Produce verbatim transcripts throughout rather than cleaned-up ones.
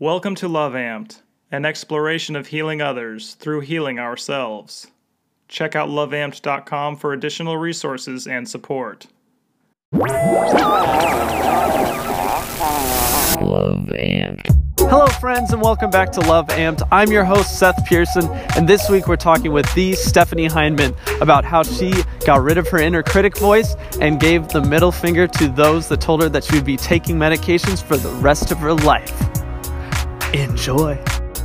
Welcome to Love Amped, an exploration of healing others through healing ourselves. Check out love amped dot com for additional resources and support. Love Amped. Hello, friends, and welcome back to Love Amped. I'm your host, Seth Pearson, and this week we're talking with the Stephanie Heineman about how she got rid of her inner critic voice and gave the middle finger to those that told her that she would be taking medications for the rest of her life. Enjoy.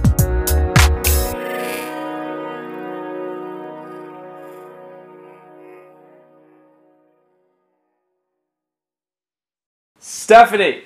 Stephanie,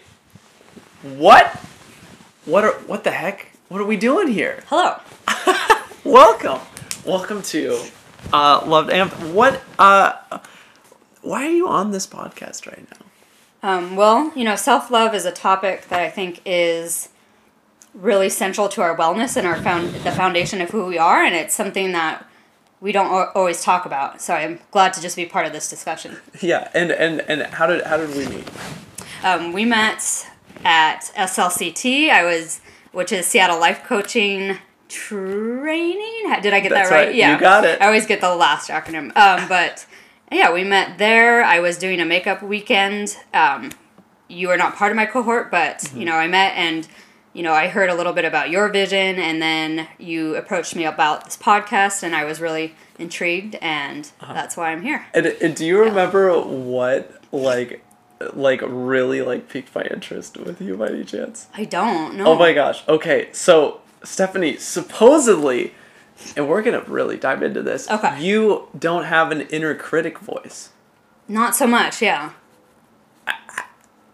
what? What are what the heck? What are we doing here? Hello. Welcome, welcome to uh, Love Amped. What? Uh, why are you on this podcast right now? Um, well, you know, self-love is a topic that I think is really central to our wellness and our found the foundation of who we are, and it's something that we don't o- always talk about. So I'm glad to just be part of this discussion. Yeah, and and and how did how did we meet? Um, we met at S L C T. I was, which is Seattle Life Coaching Training. Did I get That's that right? right. Yeah, You got it. I always get the last acronym. Um, but yeah, we met there. I was doing a makeup weekend. Um, you were not part of my cohort, but mm-hmm. you know, I met and you know, I heard a little bit about your vision, and then you approached me about this podcast, and I was really intrigued, and uh-huh. that's why I'm here. And, and do you remember yeah. what like? like really like piqued my interest with you by any chance? I don't know. Oh my gosh. Okay, so Stephanie, supposedly, and we're gonna really dive into this. Okay. You don't have an inner critic voice. Not so much, yeah. I, I,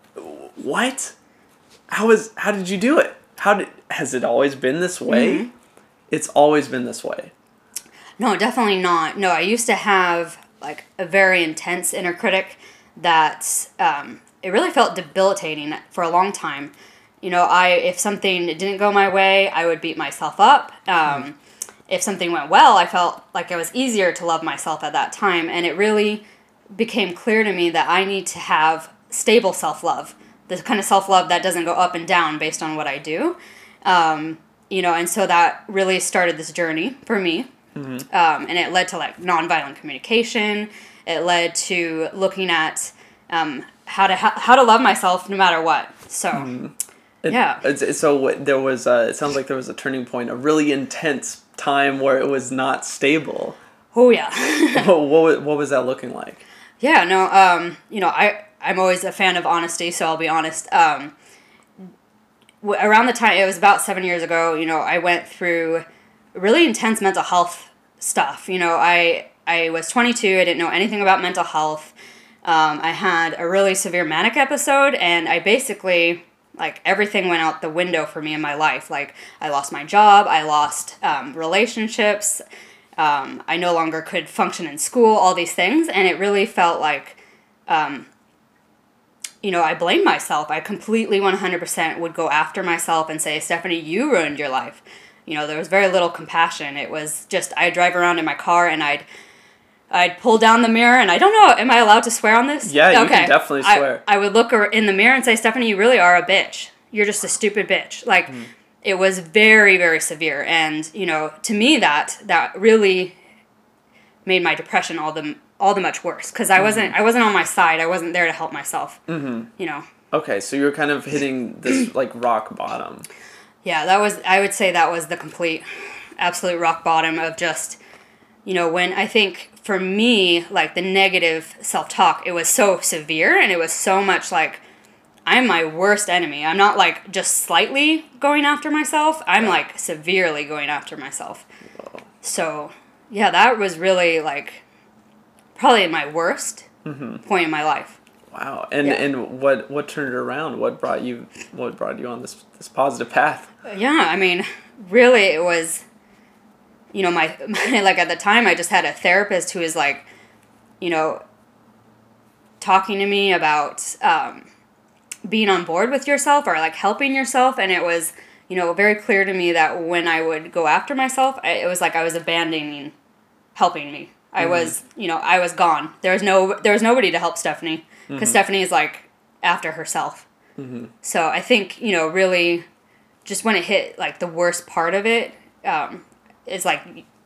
what? How is? How did you do it? How did? Has it always been this way? Mm-hmm. It's always been this way. No, definitely not. No, I used to have like a very intense inner critic that um, it really felt debilitating for a long time. You know, I if something didn't go my way, I would beat myself up. Um, mm. If something went well, I felt like it was easier to love myself at that time. And it really became clear to me that I need to have stable self-love, the kind of self-love that doesn't go up and down based on what I do. Um, you know, and so that really started this journey for me. Mm-hmm. Um, and it led to like nonviolent communication. It led to looking at um, how to ha- how to love myself no matter what. So, mm. it, yeah. It's, so what, there was a, it sounds like there was a turning point, a really intense time where it was not stable. Oh yeah. what, what what was that looking like? Yeah. No. Um. You know, I I'm always a fan of honesty, so I'll be honest. Um. W- around the time it was about seven years ago, you know, I went through really intense mental health stuff. You know, I. I was twenty-two, I didn't know anything about mental health. Um, I had a really severe manic episode, and I basically, like, everything went out the window for me in my life. Like, I lost my job, I lost um, relationships, um, I no longer could function in school, all these things, and it really felt like, um, you know, I blamed myself. I completely one hundred percent would go after myself and say, Stephanie, you ruined your life. You know, there was very little compassion. It was just, I'd drive around in my car, and I'd I'd pull down the mirror, and I don't know, am I allowed to swear on this? Yeah, you okay. can definitely swear. I, I would look in the mirror and say, Stephanie, you really are a bitch. You're just a stupid bitch. Like, mm. It was very, very severe. And, you know, to me, that that really made my depression all the all the much worse. Because I, mm-hmm. wasn't, I wasn't on my side. I wasn't there to help myself, mm-hmm. you know. Okay, so you were kind of hitting this, like, rock bottom. Yeah, that was, I would say that was the complete, absolute rock bottom of just, you know, when I think... For me, like, the negative self-talk, it was so severe, and it was so much like, I'm my worst enemy. I'm not, like, just slightly going after myself. I'm, yeah. like, severely going after myself. Whoa. So, yeah, that was really, like, probably my worst mm-hmm. point in my life. Wow. And yeah. and what, what turned it around? What brought you what brought you on this this positive path? Yeah, I mean, really, it was... You know, my, my, like, at the time, I just had a therapist who was, like, you know, talking to me about um, being on board with yourself or, like, helping yourself. And it was, you know, very clear to me that when I would go after myself, I, it was like I was abandoning helping me. I mm-hmm. was, you know, I was gone. There was no, there was nobody to help Stephanie because mm-hmm. Stephanie is, like, after herself. Mm-hmm. So I think, you know, really just when it hit like the worst part of it, um, is like,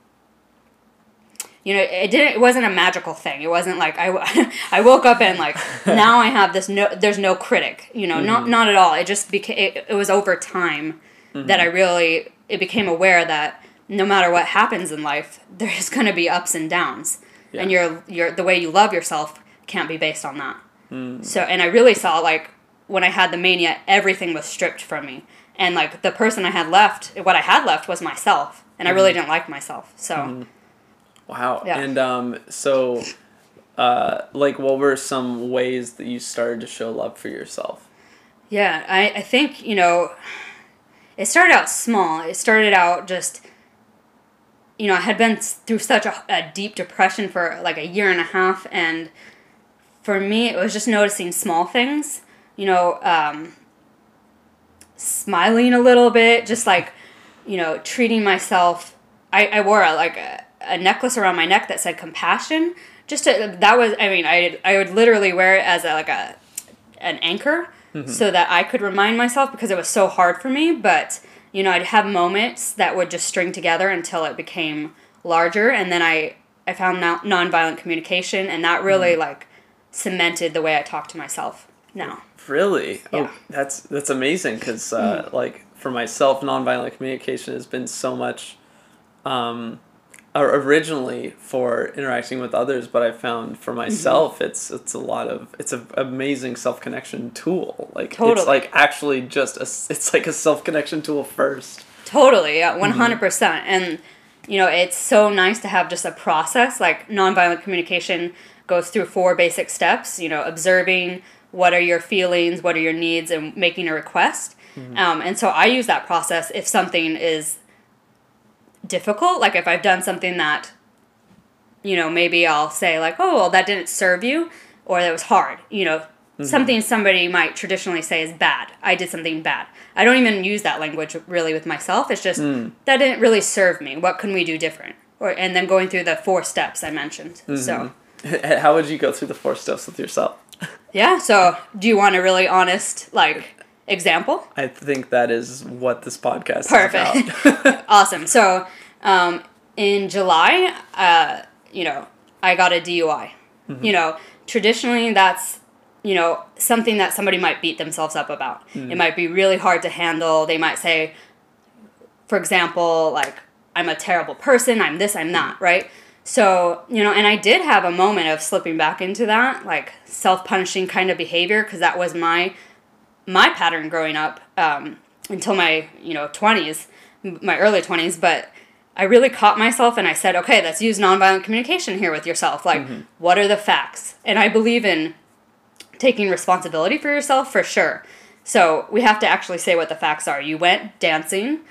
you know, it didn't, it wasn't a magical thing. It wasn't like I, I woke up and like, now I have this, no, there's no critic, you know, mm-hmm. not, not at all. It just became, it, it was over time mm-hmm. that I really, it became aware that no matter what happens in life, there's going to be ups and downs. Yeah. And your, your, the way you love yourself can't be based on that. Mm. So, and I really saw like when I had the mania, everything was stripped from me. And like the person I had left, what I had left was myself. And mm-hmm. I really didn't like myself. So. Mm-hmm. Wow. Yeah. And um, so, uh, like, what were some ways that you started to show love for yourself? Yeah, I, I think, you know, it started out small. It started out just, you know, I had been through such a, a deep depression for like a year and a half. And for me, it was just noticing small things, you know, um, smiling a little bit, just like, you know, treating myself. I, I wore a, like a, a necklace around my neck that said compassion. Just to, that was, I mean, I I would literally wear it as a, like a an anchor mm-hmm. so that I could remind myself because it was so hard for me. But, you know, I'd have moments that would just string together until it became larger. And then I, I found non- nonviolent communication, and that really, mm-hmm. like, cemented the way I talk to myself now. Really? Yeah. Oh, that's, that's amazing because, uh, mm-hmm. like, for myself, nonviolent communication has been so much... Um, originally for interacting with others, but I found for myself mm-hmm. it's it's a lot of it's an amazing self-connection tool. Like totally. It's like actually just a it's like a self-connection tool first. Totally, yeah, one hundred percent. And you know, it's so nice to have just a process. Like nonviolent communication goes through four basic steps, you know, observing what are your feelings, what are your needs, and making a request. Mm-hmm. Um, and so I use that process if something is difficult, like if I've done something that, you know, maybe I'll say like, oh, well, that didn't serve you, or that was hard, you know, mm-hmm. something somebody might traditionally say is bad. I did something bad. I don't even use that language really with myself. It's just, mm. that didn't really serve me. What can we do different? Or and then going through the four steps I mentioned. Mm-hmm. So how would you go through the four steps with yourself? Yeah, so do you want a really honest, like, example? I think that is what this podcast Perfect. is about. Awesome. So, um, in July, uh, you know, I got a D U I. Mm-hmm. You know, traditionally that's, you know, something that somebody might beat themselves up about. Mm. It might be really hard to handle. They might say, for example, like, I'm a terrible person, I'm this, I'm that, right? So, you know, and I did have a moment of slipping back into that, like, self-punishing kind of behavior, because that was my... my pattern growing up um, until my, you know, twenties, my early twenties, but I really caught myself and I said, okay, let's use nonviolent communication here with yourself. Like, mm-hmm. what are the facts? And I believe in taking responsibility for yourself for sure. So we have to actually say what the facts are. You went dancing,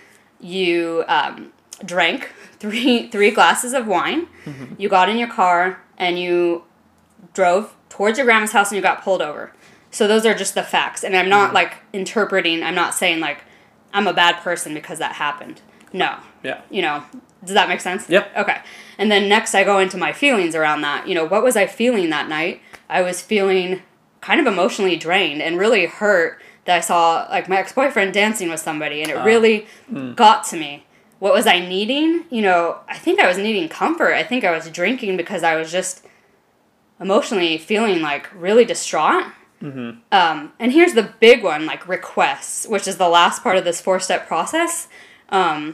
you um, drank three three glasses of wine, mm-hmm. you got in your car and you drove towards your grandma's house and you got pulled over. So those are just the facts. And I'm not, mm-hmm. like, interpreting, I'm not saying, like, I'm a bad person because that happened. No. Yeah. You know, does that make sense? Yep. Okay. And then next I go into my feelings around that. You know, what was I feeling that night? I was feeling kind of emotionally drained and really hurt that I saw, like, my ex-boyfriend dancing with somebody. And it uh, really mm. got to me. What was I needing? You know, I think I was needing comfort. I think I was drinking because I was just emotionally feeling, like, really distraught. Mm-hmm. Um, and here's the big one, like requests, which is the last part of this four-step process. Um,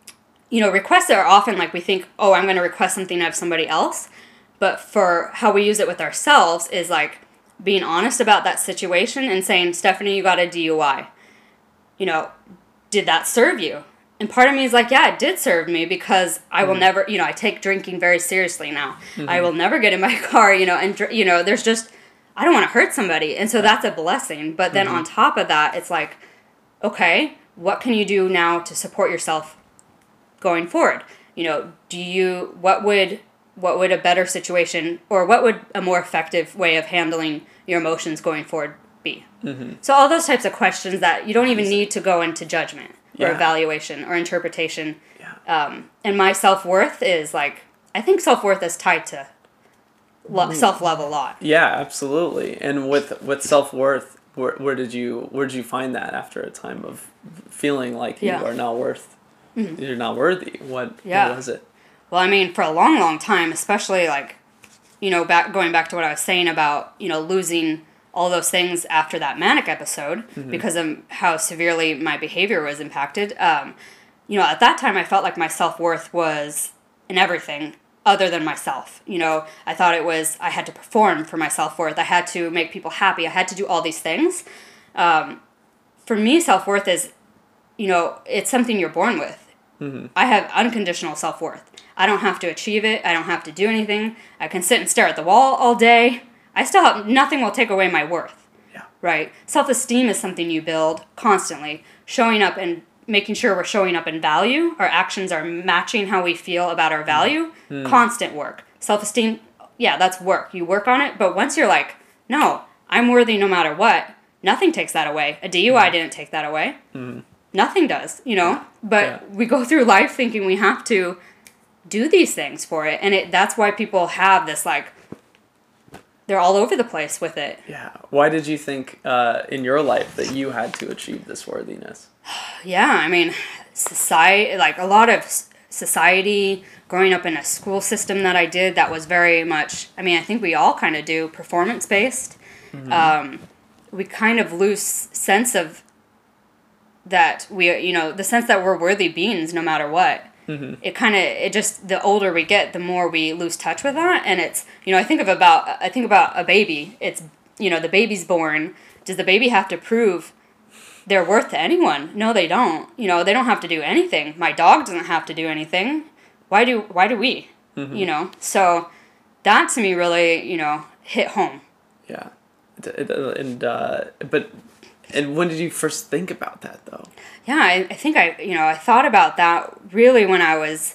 you know, requests are often like we think, oh, I'm going to request something of somebody else. But for how we use it with ourselves is like being honest about that situation and saying, Stephanie, you got a D U I. You know, did that serve you? And part of me is like, yeah, it did serve me because I will mm-hmm. never, you know, I take drinking very seriously now. Mm-hmm. I will never get in my car, you know, and, you know, there's just... I don't want to hurt somebody. And so that's a blessing. But then mm-hmm. on top of that, it's like, okay, what can you do now to support yourself going forward? You know, do you, what would, what would a better situation or what would a more effective way of handling your emotions going forward be? Mm-hmm. So all those types of questions that you don't even need to go into judgment yeah. or evaluation or interpretation. Yeah. Um, and my self-worth is like, I think self-worth is tied to Lo- self-love a lot. Yeah, absolutely. And with with self-worth, where, where did you where did you find that after a time of feeling like Yeah. you are not worth, mm-hmm. you're not worthy. What, yeah. what was it? Well, I mean, for a long, long time, especially like, you know, back going back to what I was saying about, you know, losing all those things after that manic episode mm-hmm. because of how severely my behavior was impacted. Um, you know, at that time, I felt like my self-worth was in everything other than myself. You know, I thought it was, I had to perform for my self-worth. I had to make people happy. I had to do all these things. Um, for me, self-worth is, you know, it's something you're born with. Mm-hmm. I have unconditional self-worth. I don't have to achieve it. I don't have to do anything. I can sit and stare at the wall all day. I still have, nothing will take away my worth. Yeah. Right? Self-esteem is something you build constantly. Showing up and making sure we're showing up in value. Our actions are matching how we feel about our value. Mm. Constant work. Self-esteem, yeah, that's work. You work on it. But once you're like, no, I'm worthy no matter what, nothing takes that away. A D U I mm. didn't take that away. Mm. Nothing does, you know? But yeah. we go through life thinking we have to do these things for it. And it that's why people have this, like, they're all over the place with it. Yeah. Why did you think uh, in your life that you had to achieve this worthiness? Yeah, I mean, society, like a lot of society, growing up in a school system that I did that was very much, I mean, I think we all kind of do, performance-based. Mm-hmm. Um, we kind of lose sense of that we, you know, the sense that we're worthy beings no matter what. Mm-hmm. It kind of, it just, the older we get, the more we lose touch with that. And it's, you know, I think of about, I think about a baby. It's, you know, the baby's born. Does the baby have to prove their worth to anyone? No, they don't. You know, they don't have to do anything. My dog doesn't have to do anything. Why do, why do we? Mm-hmm. You know? So that to me really, you know, hit home. Yeah. And, uh, but, and when did you first think about that though? Yeah, I, I think I, you know, I thought about that really when I was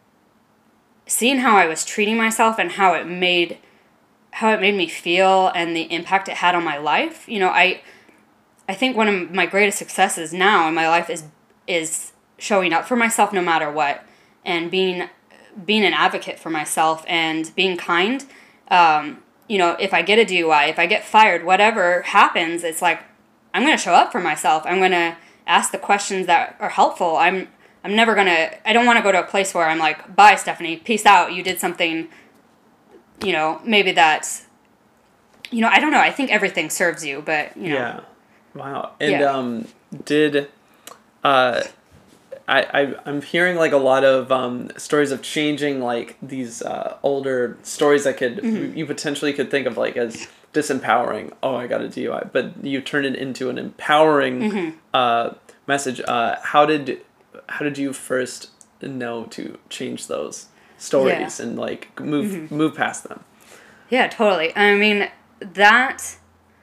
seeing how I was treating myself and how it made, how it made me feel and the impact it had on my life. You know, I, I think one of my greatest successes now in my life is, is showing up for myself no matter what, and being, being an advocate for myself and being kind. Um, you know, if I get a D U I, if I get fired, whatever happens, it's like, I'm going to show up for myself. I'm going to ask the questions that are helpful. I'm I'm never going to, I don't want to go to a place where I'm like, bye, Stephanie, peace out. You did something, you know, maybe that's, you know, I don't know. I think everything serves you, but, you know. Yeah. Wow. And yeah. um, did, uh, I, I, I'm hearing like a lot of um, stories of changing like these uh, older stories that could, mm-hmm. you potentially could think of like as disempowering. Oh, I got a D U I, but you turn it into an empowering mm-hmm. uh, message. Uh, how did how did you first know to change those stories yeah. and like move mm-hmm. move past them? Yeah, totally. I mean, that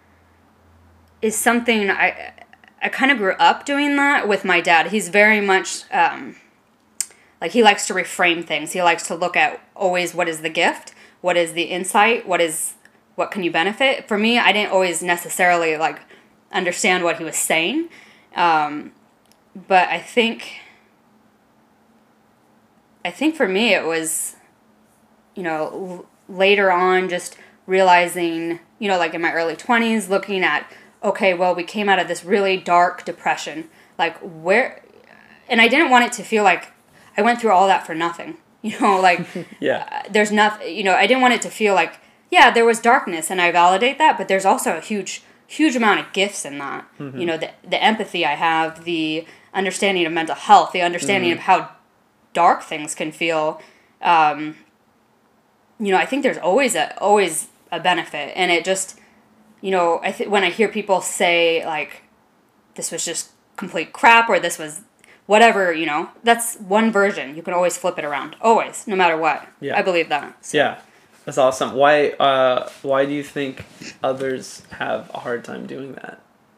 is something I I kind of grew up doing that with my dad. He's very much um, like he likes to reframe things. He likes to look at always what is the gift, what is the insight, what is what can you benefit? For me, I didn't always necessarily, like, understand what he was saying. Um, but I think, I think for me it was, you know, l- later on just realizing, you know, like in my early twenties, looking at, okay, well, we came out of this really dark depression. Like, where, and I didn't want it to feel like I went through all that for nothing. You know, like, yeah. uh, there's nothing, you know, I didn't want it to feel like, yeah, there was darkness, and I validate that, but there's also a huge, huge amount of gifts in that. Mm-hmm. You know, the the empathy I have, the understanding of mental health, the understanding mm-hmm. of how dark things can feel. Um, you know, I think there's always a always a benefit, and it just, you know, I th- when I hear people say like, this was just complete crap, or this was whatever, you know, that's one version. You can always flip it around, always, no matter what. Yeah. I believe that. So. Yeah. That's awesome. Why uh, why do you think others have a hard time doing that?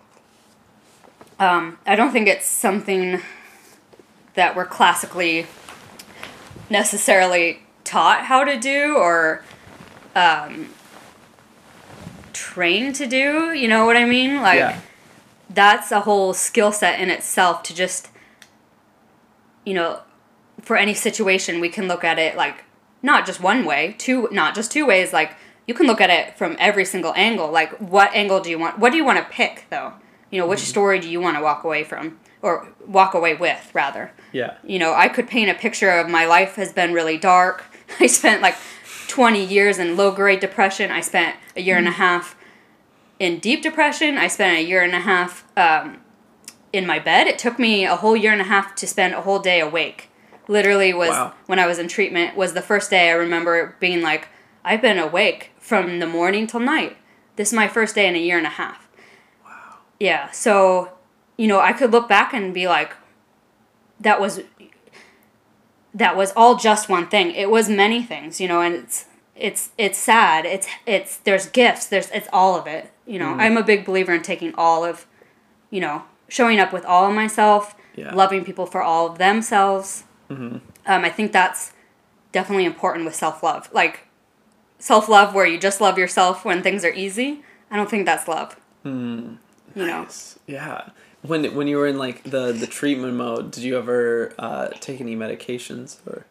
Um, I don't think it's something that we're classically necessarily taught how to do or um, trained to do. You know what I mean? Like, yeah. That's a whole skill set in itself to just, you know, for any situation, we can look at it like, not just one way, two, not just two ways, like, you can look at it from every single angle. Like, what angle do you want, what do you want to pick, though? You know, which mm-hmm. story do you want to walk away from? or walk away with, rather. Yeah. You know, I could paint a picture of my life has been really dark. I spent like twenty years in low-grade depression. I spent a year and a half in deep depression. I spent a year and a half um, in my bed. It took me a whole year and a half to spend a whole day awake. Literally was, Wow. when I was in treatment, was the first day I remember being like, I've been awake from the morning till night. This is my first day in a year and a half. Wow. Yeah, so, you know, I could look back and be like, that was, that was all just one thing. It was many things, you know, and it's, it's, it's sad. It's, it's, there's gifts. There's, it's all of it. You know, mm. I'm a big believer in taking all of, you know, showing up with all of myself, yeah. loving people for all of themselves. Mm-hmm. Um, I think that's definitely important with self-love. Like, self-love where you just love yourself when things are easy, I don't think that's love. Mm, you nice. know? Yeah. When when you were in, like, the, the treatment mode, did you ever uh, take any medications? Or?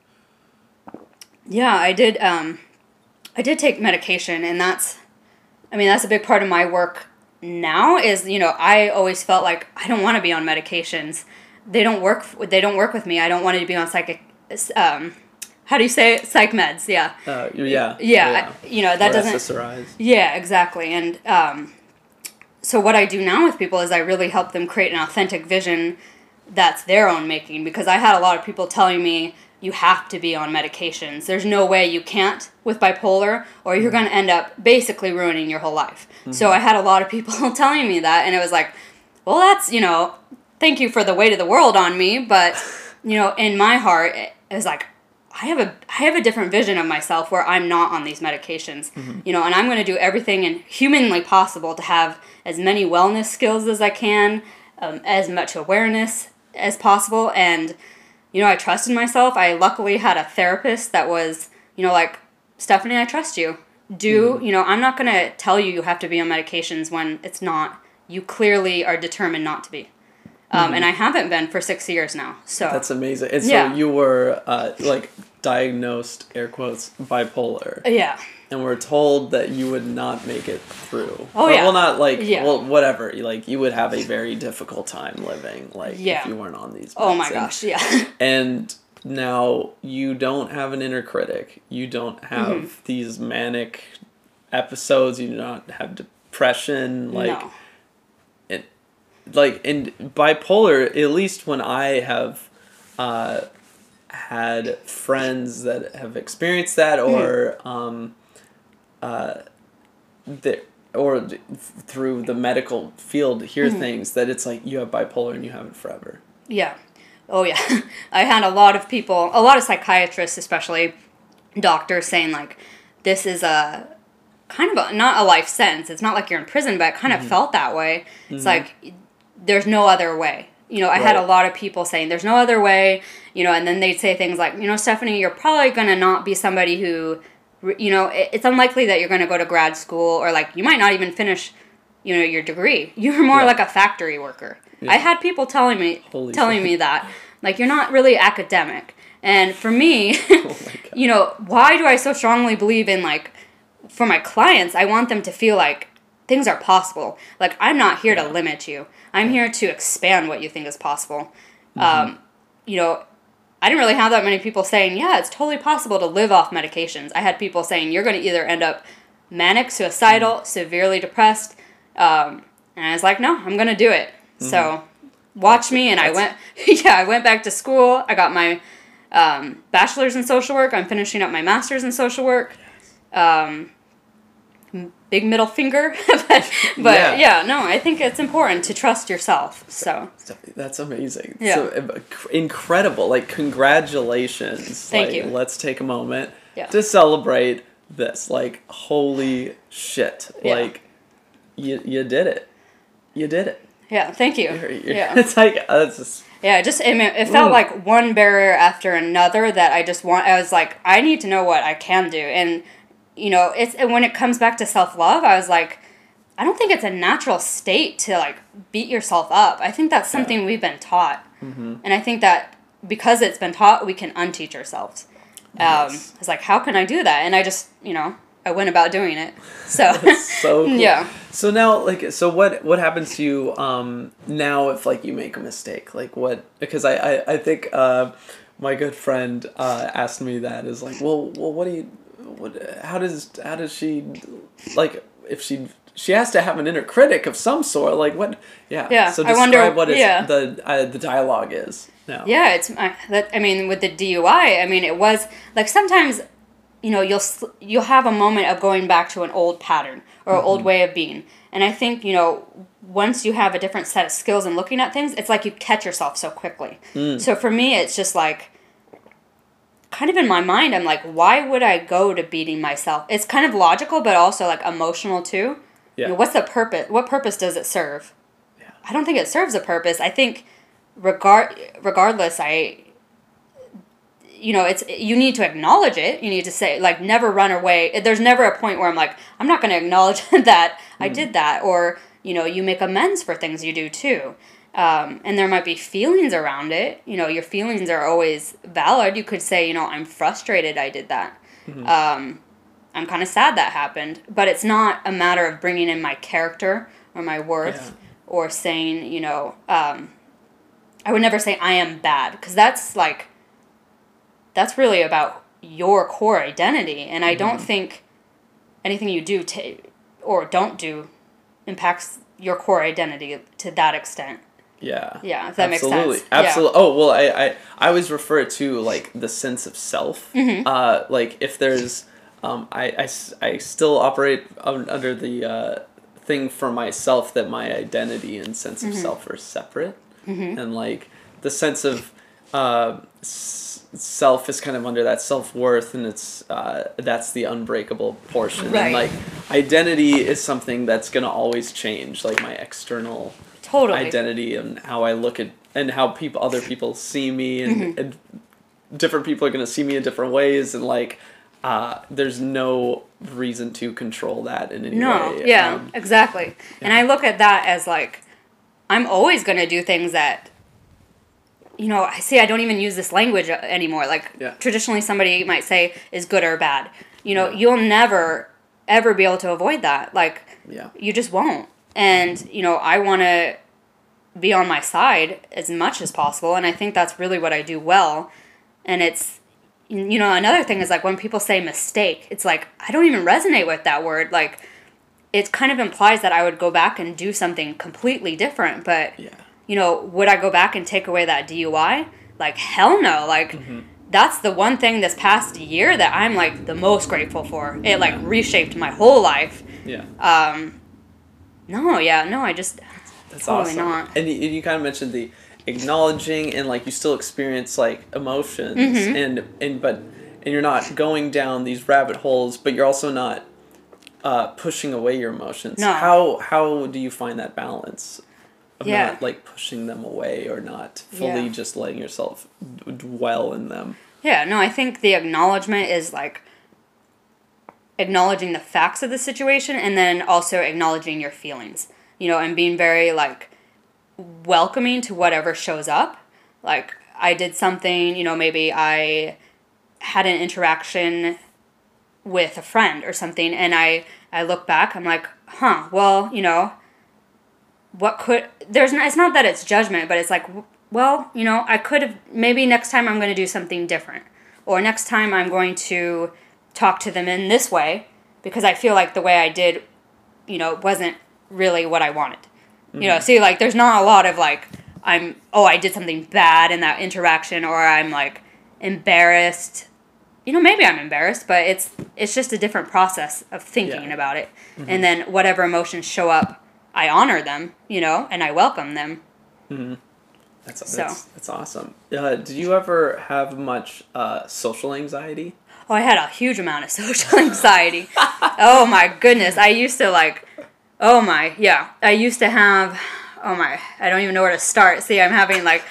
Yeah, I did. Um, I did take medication, and that's, I mean, that's a big part of my work now is, you know, I always felt like I don't want to be on medications. They don't work. They don't work with me. I don't want to be on psychic. Um, how do you say it? Psych meds? Yeah. Uh, yeah. Yeah. yeah. I, you know that or doesn't. S S R Is. Yeah, exactly. And um, so what I do now with people is I really help them create an authentic vision that's their own making. Because I had a lot of people telling me you have to be on medications. There's no way you can't with bipolar, or you're going to end up basically ruining your whole life. Mm-hmm. So I had a lot of people telling me that, and it was like, well, that's, you know. Thank you for the weight of the world on me, but, you know, in my heart, it was like, I have a I have a different vision of myself where I'm not on these medications, mm-hmm. you know, and I'm going to do everything in humanly possible to have as many wellness skills as I can, um, as much awareness as possible, and, you know, I trusted myself. I luckily had a therapist that was, you know, like, Stephanie, I trust you. Do, mm-hmm. you know, I'm not going to tell you you have to be on medications when it's not. You clearly are determined not to be. Um, mm-hmm. And I haven't been for six years now. So that's amazing. And so yeah. you were uh, like diagnosed, air quotes, bipolar. Yeah. And we're told that you would not make it through. Oh or, yeah. Well, not like yeah. well, whatever. Like you would have a very difficult time living, like yeah. if you weren't on these. Meds. Oh my gosh, yeah. And now you don't have an inner critic. You don't have mm-hmm. these manic episodes. You do not have depression. Like. No. Like, in bipolar, at least when I have uh, had friends that have experienced that, or mm-hmm. um, uh, the, or th- through the medical field, hear mm-hmm. things that it's like you have bipolar and you have it forever. Yeah. Oh, yeah. I had a lot of people, a lot of psychiatrists, especially doctors, saying, like, this is a kind of a, not a life sentence. It's not like you're in prison, but it kind mm-hmm. of felt that way. Mm-hmm. It's like, there's no other way. You know, I right. had a lot of people saying, there's no other way, you know, and then they'd say things like, you know, Stephanie, you're probably going to not be somebody who, you know, it's unlikely that you're going to go to grad school, or, like, you might not even finish, you know, your degree. You're more yeah. like a factory worker. Yeah. I had people telling me, Holy telling shit. me that, like, you're not really academic. And for me, oh you know, why do I so strongly believe in, like, for my clients, I want them to feel like things are possible. Like, I'm not here yeah. to limit you. I'm here to expand what you think is possible. Mm-hmm. Um, you know, I didn't really have that many people saying, yeah, it's totally possible to live off medications. I had people saying, you're going to either end up manic, suicidal, mm-hmm. severely depressed. Um, and I was like, no, I'm going to do it. Mm-hmm. So watch me. And That's... I went, yeah, I went back to school. I got my um, bachelor's in social work. I'm finishing up my master's in social work. Um, big middle finger. but but yeah. yeah, no, I think it's important to trust yourself. So that's amazing. Yeah. So incredible. Like, congratulations. Thank like, you. Let's take a moment yeah. to celebrate this. Like, holy shit. Yeah. Like, you you did it. You did it. Yeah, thank you. You're, you're, yeah. It's like, uh, it's just... Yeah, it just, it, it felt Ooh. like one barrier after another that I just want, I was like, I need to know what I can do. And, you know, it's, and when it comes back to self-love, I was like, I don't think it's a natural state to, like, beat yourself up. I think that's something yeah. we've been taught. Mm-hmm. And I think that because it's been taught, we can unteach ourselves. Yes. Um, it's like, how can I do that? And I just, you know, I went about doing it. So, so cool. yeah. So now, like, so what what happens to you um, now if, like, you make a mistake? Like, what, because I, I, I think uh, my good friend uh, asked me that, is like, well, well, what do you, what, how does, how does she, like, if she, she has to have an inner critic of some sort, like, what, yeah. Yeah, So I describe wonder, what it's, yeah. the, uh, the dialogue is now. Yeah, it's, I, that, I mean, with the D U I, I mean, it was, like, sometimes, you know, you'll you'll have a moment of going back to an old pattern or an mm-hmm. old way of being. And I think, you know, once you have a different set of skills and looking at things, it's like you catch yourself so quickly. Mm. So for me, it's just like, kind of in my mind, I'm like, why would I go to beating myself? It's kind of logical, but also like emotional too. Yeah. You know, what's the purpose? What purpose does it serve? Yeah. I don't think it serves a purpose. I think regard regardless, I... You know, it's you need to acknowledge it. You need to say, like, never run away. There's never a point where I'm like, I'm not going to acknowledge that I mm. did that. Or, you know, you make amends for things you do, too. Um, and there might be feelings around it. You know, your feelings are always valid. You could say, you know, I'm frustrated I did that. Mm-hmm. Um, I'm kind of sad that happened. But it's not a matter of bringing in my character or my worth yeah. or saying, you know, um, I would never say I am bad. Because that's, like... That's really about your core identity, and I don't mm-hmm. think anything you do t- or don't do impacts your core identity to that extent. Yeah. Yeah, if that Absolutely. makes sense. Absolutely. Yeah. Oh, well, I, I, I always refer to, like, the sense of self. Mm-hmm. Uh, like, if there's... Um, I, I, I still operate under the uh, thing for myself that my identity and sense of mm-hmm. self are separate. Mm-hmm. And, like, the sense of... Uh, self is kind of under that self-worth, and it's uh, that's the unbreakable portion. Right. And, like, identity is something that's going to always change, like my external totally. identity and how I look at, and how people, other people see me, and, mm-hmm. and different people are going to see me in different ways, and, like, uh, there's no reason to control that in any no, way. No, yeah, um, exactly. Yeah. And I look at that as, like, I'm always going to do things that, you know, I see I don't even use this language anymore. Like, yeah. traditionally somebody might say is good or bad. You know, yeah. you'll never, ever be able to avoid that. Like, yeah. you just won't. And, you know, I want to be on my side as much as possible. And I think that's really what I do well. And it's, you know, another thing is, like, when people say mistake, it's like, I don't even resonate with that word. Like, it kind of implies that I would go back and do something completely different. But... yeah. You know, would I go back and take away that D U I? Like, hell no. Like, mm-hmm. that's the one thing this past year that I'm, like, the most grateful for. It, like, yeah. reshaped my whole life. Yeah. Um, no, yeah, no, I just, that's totally awesome. Not. And you, you kind of mentioned the acknowledging, and, like, you still experience, like, emotions, mm-hmm. and, and, but, and you're not going down these rabbit holes, but you're also not uh, pushing away your emotions. No. How, how do you find that balance? Of yeah. not, like, pushing them away or not fully yeah. just letting yourself d- dwell in them. Yeah, no, I think the acknowledgement is, like, acknowledging the facts of the situation and then also acknowledging your feelings, you know, and being very, like, welcoming to whatever shows up. Like, I did something, you know, maybe I had an interaction with a friend or something, and I, I look back, I'm like, huh, well, you know, what could, there's not, it's not that it's judgment, but it's like, well, you know, I could have, maybe next time I'm going to do something different. Or next time I'm going to talk to them in this way, because I feel like the way I did, you know, wasn't really what I wanted. Mm-hmm. You know, see, like, there's not a lot of, like, I'm, oh, I did something bad in that interaction, or I'm, like, embarrassed. You know, maybe I'm embarrassed, but it's, it's just a different process of thinking yeah. about it. Mm-hmm. And then whatever emotions show up, I honor them, you know, and I welcome them. Mm-hmm. That's, so. that's that's awesome. Uh, did you ever have much uh, social anxiety? Oh, I had a huge amount of social anxiety. Oh my goodness, I used to like, oh my, yeah, I used to have, oh my, I don't even know where to start. See, I'm having like,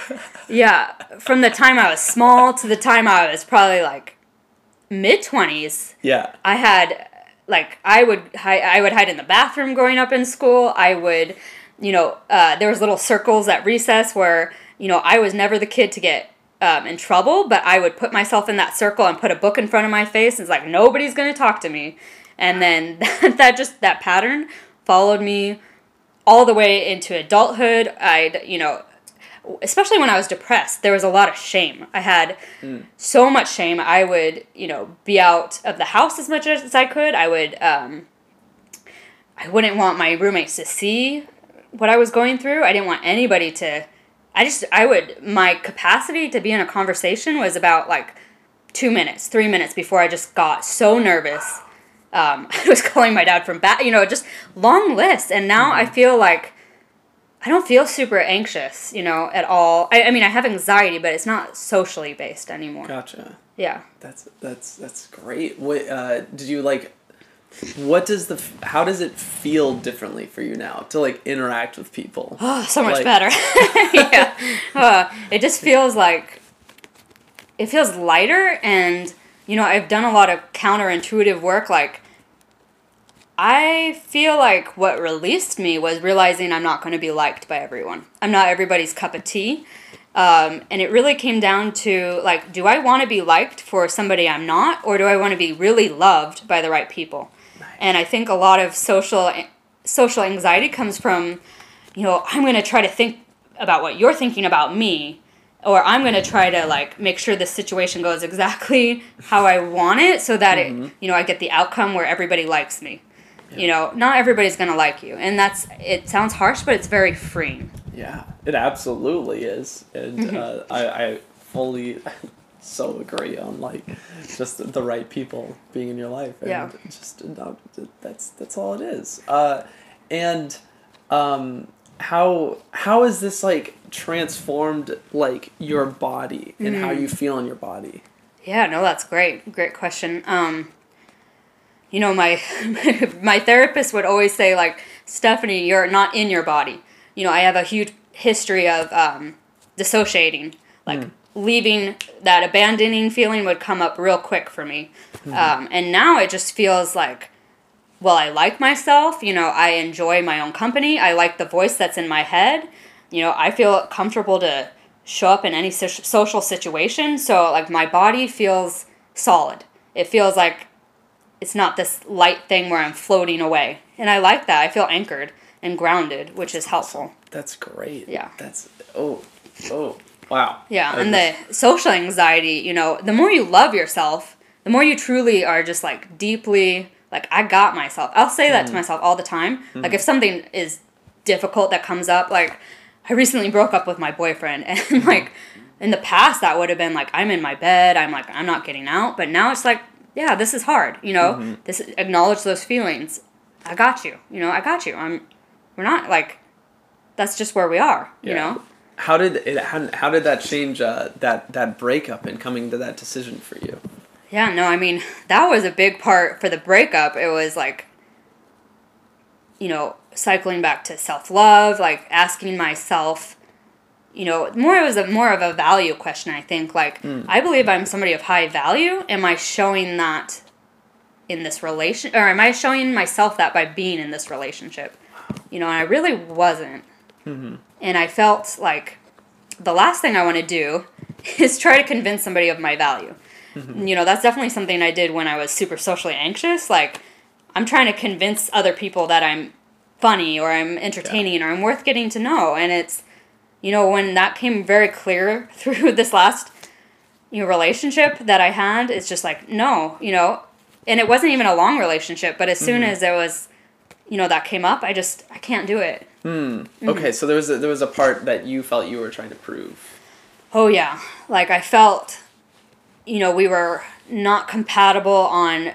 yeah, from the time I was small to the time I was probably like mid twenties. Yeah, I had. Like, I would hide, I would hide in the bathroom growing up in school. I would, you know, uh, there was little circles at recess where, you know, I was never the kid to get um, in trouble, but I would put myself in that circle and put a book in front of my face. And it's like, nobody's going to talk to me. And then that, that just, that pattern followed me all the way into adulthood. I'd, you know, especially when I was depressed, there was a lot of shame. I had mm. so much shame. I would, you know, be out of the house as much as I could. I would, um, I wouldn't want my roommates to see what I was going through. I didn't want anybody to, I just, I would, my capacity to be in a conversation was about like two minutes, three minutes before I just got so nervous. Um, I was calling my dad from back, you know, just long list. And now mm-hmm. I feel like I don't feel super anxious, you know, at all. I, I mean, I have anxiety, but it's not socially based anymore. Gotcha. Yeah. That's, that's, that's great. What, uh, did you like, what does the, how does it feel differently for you now to like interact with people? Oh, so much like, better. yeah. Uh, it just feels like, it feels lighter, and you know, I've done a lot of counterintuitive work. Like, I feel like what released me was realizing I'm not going to be liked by everyone. I'm not everybody's cup of tea. Um, and it really came down to, like, do I want to be liked for somebody I'm not, or do I want to be really loved by the right people? Nice. And I think a lot of social social anxiety comes from, you know, I'm going to try to think about what you're thinking about me, or I'm going to try to, like, make sure the situation goes exactly how I want it so that, mm-hmm. it, you know, I get the outcome where everybody likes me. Yeah. You know, not everybody's going to like you. And that's, it sounds harsh, but it's very freeing. Yeah, it absolutely is. And mm-hmm. uh, I, I fully so agree on, like, just the right people being in your life. And yeah. just, not, that's, that's all it is. Uh, and um, how how is this, like, transformed, like, your body and mm. how you feel in your body? Yeah, no, that's great. Great question. Um, you know, my my therapist would always say, like, Stephanie, you're not in your body. You know, I have a huge history of um, dissociating. Like, mm. leaving, that abandoning feeling would come up real quick for me. Mm-hmm. Um, and now it just feels like, well, I like myself. You know, I enjoy my own company. I like the voice that's in my head. You know, I feel comfortable to show up in any so- social situation. So, like, my body feels solid. It feels like it's not this light thing where I'm floating away. And I like that. I feel anchored and grounded, which is helpful. That's great. Yeah. That's, oh, oh, wow. Yeah, I and just... the social anxiety, you know, the more you love yourself, the more you truly are just, like, deeply, like, I got myself. I'll say that mm. to myself all the time. Mm. Like, if something is difficult that comes up, like, I recently broke up with my boyfriend, and, mm. like, in the past, that would have been, like, I'm in my bed, I'm, like, I'm not getting out, but now it's, like, yeah, this is hard, you know? Mm-hmm. This acknowledge those feelings. I got you, you know, I got you. I'm, we're not, like, that's just where we are, yeah. you know? How did it, how, how did that change, uh, that, that breakup and coming to that decision for you? Yeah, no, I mean, that was a big part for the breakup. It was, like, you know, cycling back to self-love, like, asking myself, you know, more it was a more of a value question, I think. Like, mm. I believe I'm somebody of high value. Am I showing that in this relation, or am I showing myself that by being in this relationship? You know, and I really wasn't. Mm-hmm. And I felt like the last thing I want to do is try to convince somebody of my value. Mm-hmm. You know, that's definitely something I did when I was super socially anxious. Like, I'm trying to convince other people that I'm funny or I'm entertaining yeah. or I'm worth getting to know. And it's, you know, when that came very clear through this last, you know, relationship that I had, it's just like, no, you know, and it wasn't even a long relationship, but as soon mm-hmm. as it was, you know, that came up, I just, I can't do it. Mm. Mm-hmm. Okay, so there was a, there was a part that you felt you were trying to prove. Oh, yeah. Like, I felt, you know, we were not compatible on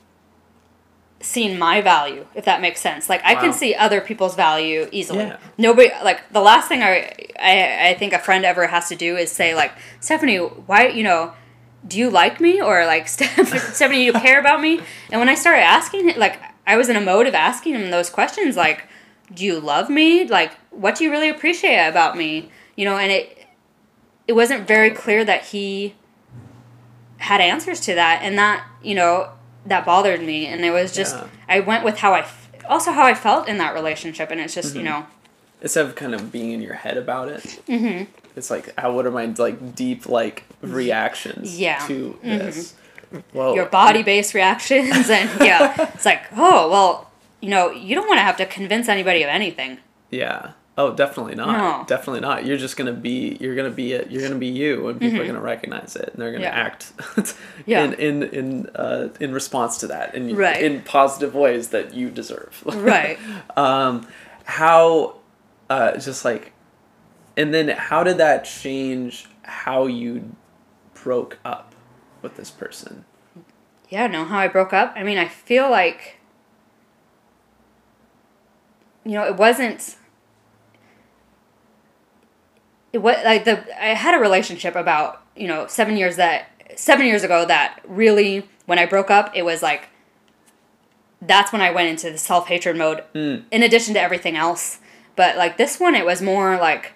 seeing my value, if that makes sense. Like, I wow. can see other people's value easily. Yeah. Nobody, like, the last thing I, I I think a friend ever has to do is say, like, Stephanie, why, you know, do you like me? Or, like, Stephanie, you care about me? And when I started asking, like, I was in a mode of asking him those questions, like, do you love me? Like, what do you really appreciate about me? You know, and it it wasn't very clear that he had answers to that, and that, you know, that bothered me. And it was just, yeah. I went with how I, also how I felt in that relationship, and it's just, mm-hmm. you know, instead of kind of being in your head about it, mm-hmm. it's like, how, what are my like deep like reactions yeah. to mm-hmm. this? Well, your body-based reactions, and yeah, it's like, oh well, you know, you don't want to have to convince anybody of anything. Yeah. Oh, definitely not. No. Definitely not. You're just gonna be. You're gonna be it. You're gonna be you, and people mm-hmm. are gonna recognize it, and they're gonna yeah. act yeah. in in in uh, in response to that, in right. in positive ways that you deserve. right. Um, how, uh, just like, and then how did that change how you broke up with this person? Yeah, no, how I broke up. I mean, I feel like, you know, it wasn't. It was like the I had a relationship about, you know, seven years that seven years ago that really, when I broke up, it was like, that's when I went into the self-hatred mode mm. in addition to everything else. But like this one, it was more like,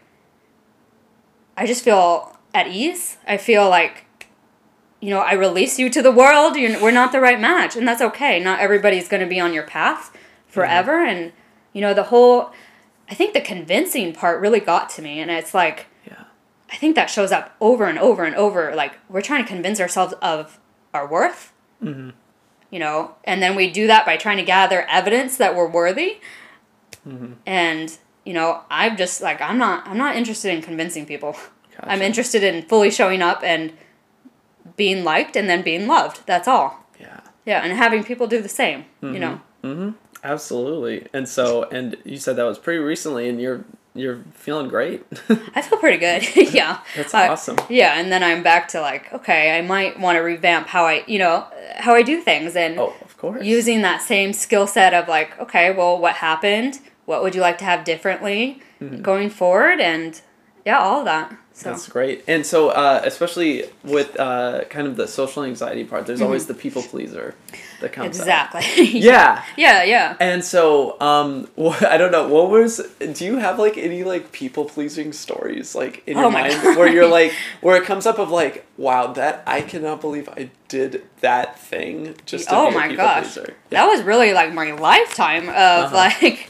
I just feel at ease. I feel like, you know, I release you to the world. You're, we're not the right match, and that's okay. Not everybody's going to be on your path forever. Mm. And, you know, the whole, I think the convincing part really got to me. And it's like, yeah. I think that shows up over and over and over. Like, we're trying to convince ourselves of our worth, mm-hmm. you know, and then we do that by trying to gather evidence that we're worthy. Mm-hmm. And, you know, I'm just like, I'm not, I'm not interested in convincing people. Gotcha. I'm interested in fully showing up and being liked and then being loved. That's all. Yeah. Yeah, and having people do the same, mm-hmm. you know. Mm-hmm. Absolutely. And so, and you said that was pretty recently, and you're you're feeling great. I feel pretty good. yeah. That's uh, awesome. Yeah, and then I'm back to like, okay, I might want to revamp how I, you know, how I do things, and oh, of course. using that same skill set of like, okay, well, what happened? What would you like to have differently mm-hmm. going forward? And yeah, all of that. So. That's great. And so, uh, especially with uh, kind of the social anxiety part, there's mm-hmm. always the people pleaser that comes exactly. up. Exactly. yeah. Yeah, yeah. And so, um, what, I don't know, what was, do you have like any like people pleasing stories like in your oh mind God. where you're like, where it comes up of like, wow, that, I cannot believe I did that thing just to oh be a my people gosh. pleaser. Yeah. That was really like my lifetime of uh-huh. like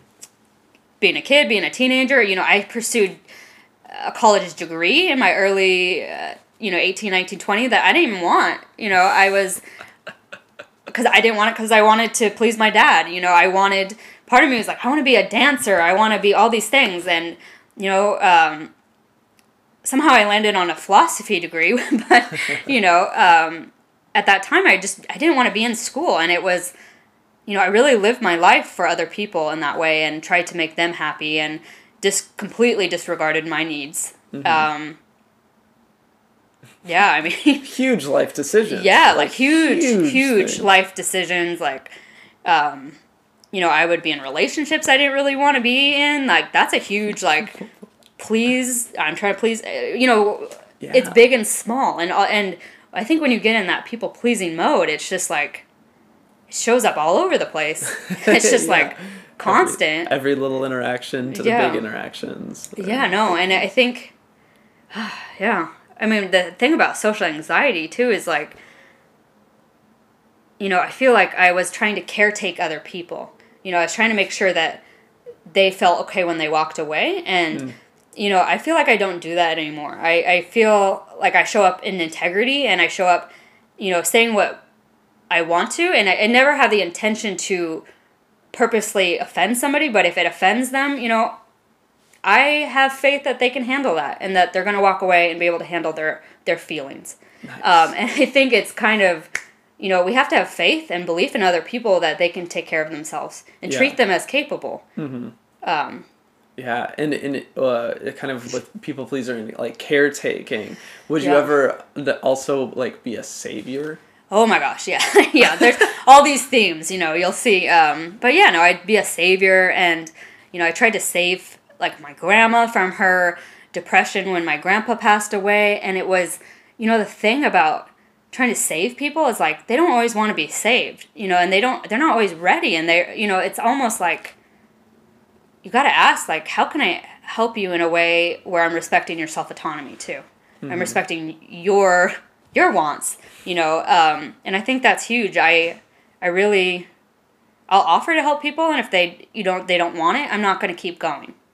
being a kid, being a teenager. You know, I pursued a college degree in my early, uh, you know, eighteen, nineteen, twenty that I didn't even want. You know, I was, because I didn't want it because I wanted to please my dad. You know, I wanted, part of me was like, I want to be a dancer. I want to be all these things. And, you know, um, somehow I landed on a philosophy degree. But, you know, um, at that time, I just, I didn't want to be in school. And it was, you know, I really lived my life for other people in that way and tried to make them happy and just completely disregarded my needs. Mm-hmm. Um, yeah, I mean... huge life decisions. Yeah, like, like huge, huge, huge thing. life decisions. Like, um, you know, I would be in relationships I didn't really want to be in. Like, that's a huge, like, please, I'm trying to please, you know, yeah. It's big and small. And, and I think when you get in that people-pleasing mode, it's just, like, it shows up all over the place. It's just, yeah. like... constant. Every, every little interaction to yeah. the big interactions. Yeah, no, and I think, yeah. I mean, the thing about social anxiety, too, is like, you know, I feel like I was trying to caretake other people. You know, I was trying to make sure that they felt okay when they walked away. And, mm. you know, I feel like I don't do that anymore. I, I feel like I show up in integrity and I show up, you know, saying what I want to. And I, I never have the intention to purposely offend somebody, but if it offends them, you know, I have faith that they can handle that and that they're going to walk away and be able to handle their, their feelings. Nice. Um, and I think it's kind of, you know, we have to have faith and belief in other people that they can take care of themselves and yeah. treat them as capable. Mm-hmm. Um, yeah, and, and uh, kind of with people pleasing, like caretaking, would yeah. you ever also like be a savior? Oh my gosh, yeah. yeah, there's all these themes, you know, you'll see. Um, but yeah, no, I'd be a savior, and, you know, I tried to save, like, my grandma from her depression when my grandpa passed away, and it was, you know, the thing about trying to save people is, like, they don't always want to be saved, you know, and they don't, they're not always ready, and they, you know, it's almost like, you gotta ask, like, how can I help you in a way where I'm respecting your self-autonomy, too? Mm-hmm. I'm respecting your... your wants, you know, um, and I think that's huge. I, I really, I'll offer to help people, and if they, you don't, they don't want it, I'm not going to keep going.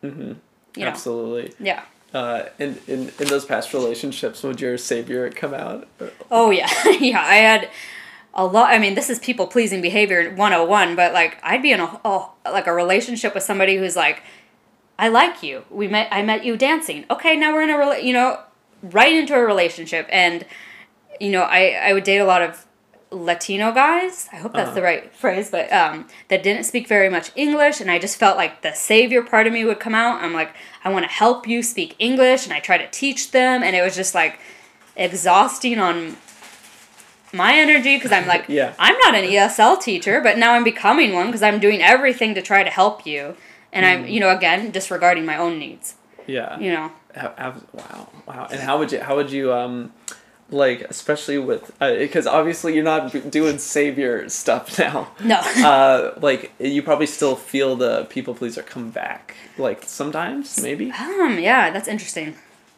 Mm-hmm. You know? Absolutely. Yeah. Uh, in, in, in those past relationships, would your savior come out? Oh, yeah. Yeah, I had a lot. I mean, this is people-pleasing behavior one oh one, but, like, I'd be in a, oh, like, a relationship with somebody who's like, I like you. We met. I met you dancing. Okay, now we're in a, rela- you know, right into a relationship. And, you know, I, I would date a lot of Latino guys, I hope that's uh-huh. the right phrase, but um, that didn't speak very much English, and I just felt like the savior part of me would come out. I'm like, I want to help you speak English, and I try to teach them, and it was just like exhausting on my energy because I'm like, yeah. I'm not an E S L teacher, but now I'm becoming one because I'm doing everything to try to help you, and mm. I'm, you know, again, disregarding my own needs. Yeah. You know. How, how, wow, wow, and how would you, how would you, um. Like, especially with, because uh, obviously you're not doing savior stuff now. No. uh, like, you probably still feel the people pleaser come back. Like, sometimes, maybe? Um, yeah, that's interesting.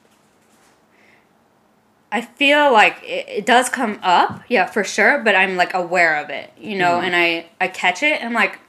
I feel like it, it does come up, yeah, for sure, but I'm, like, aware of it, you know, mm. and I, I catch it, and, like,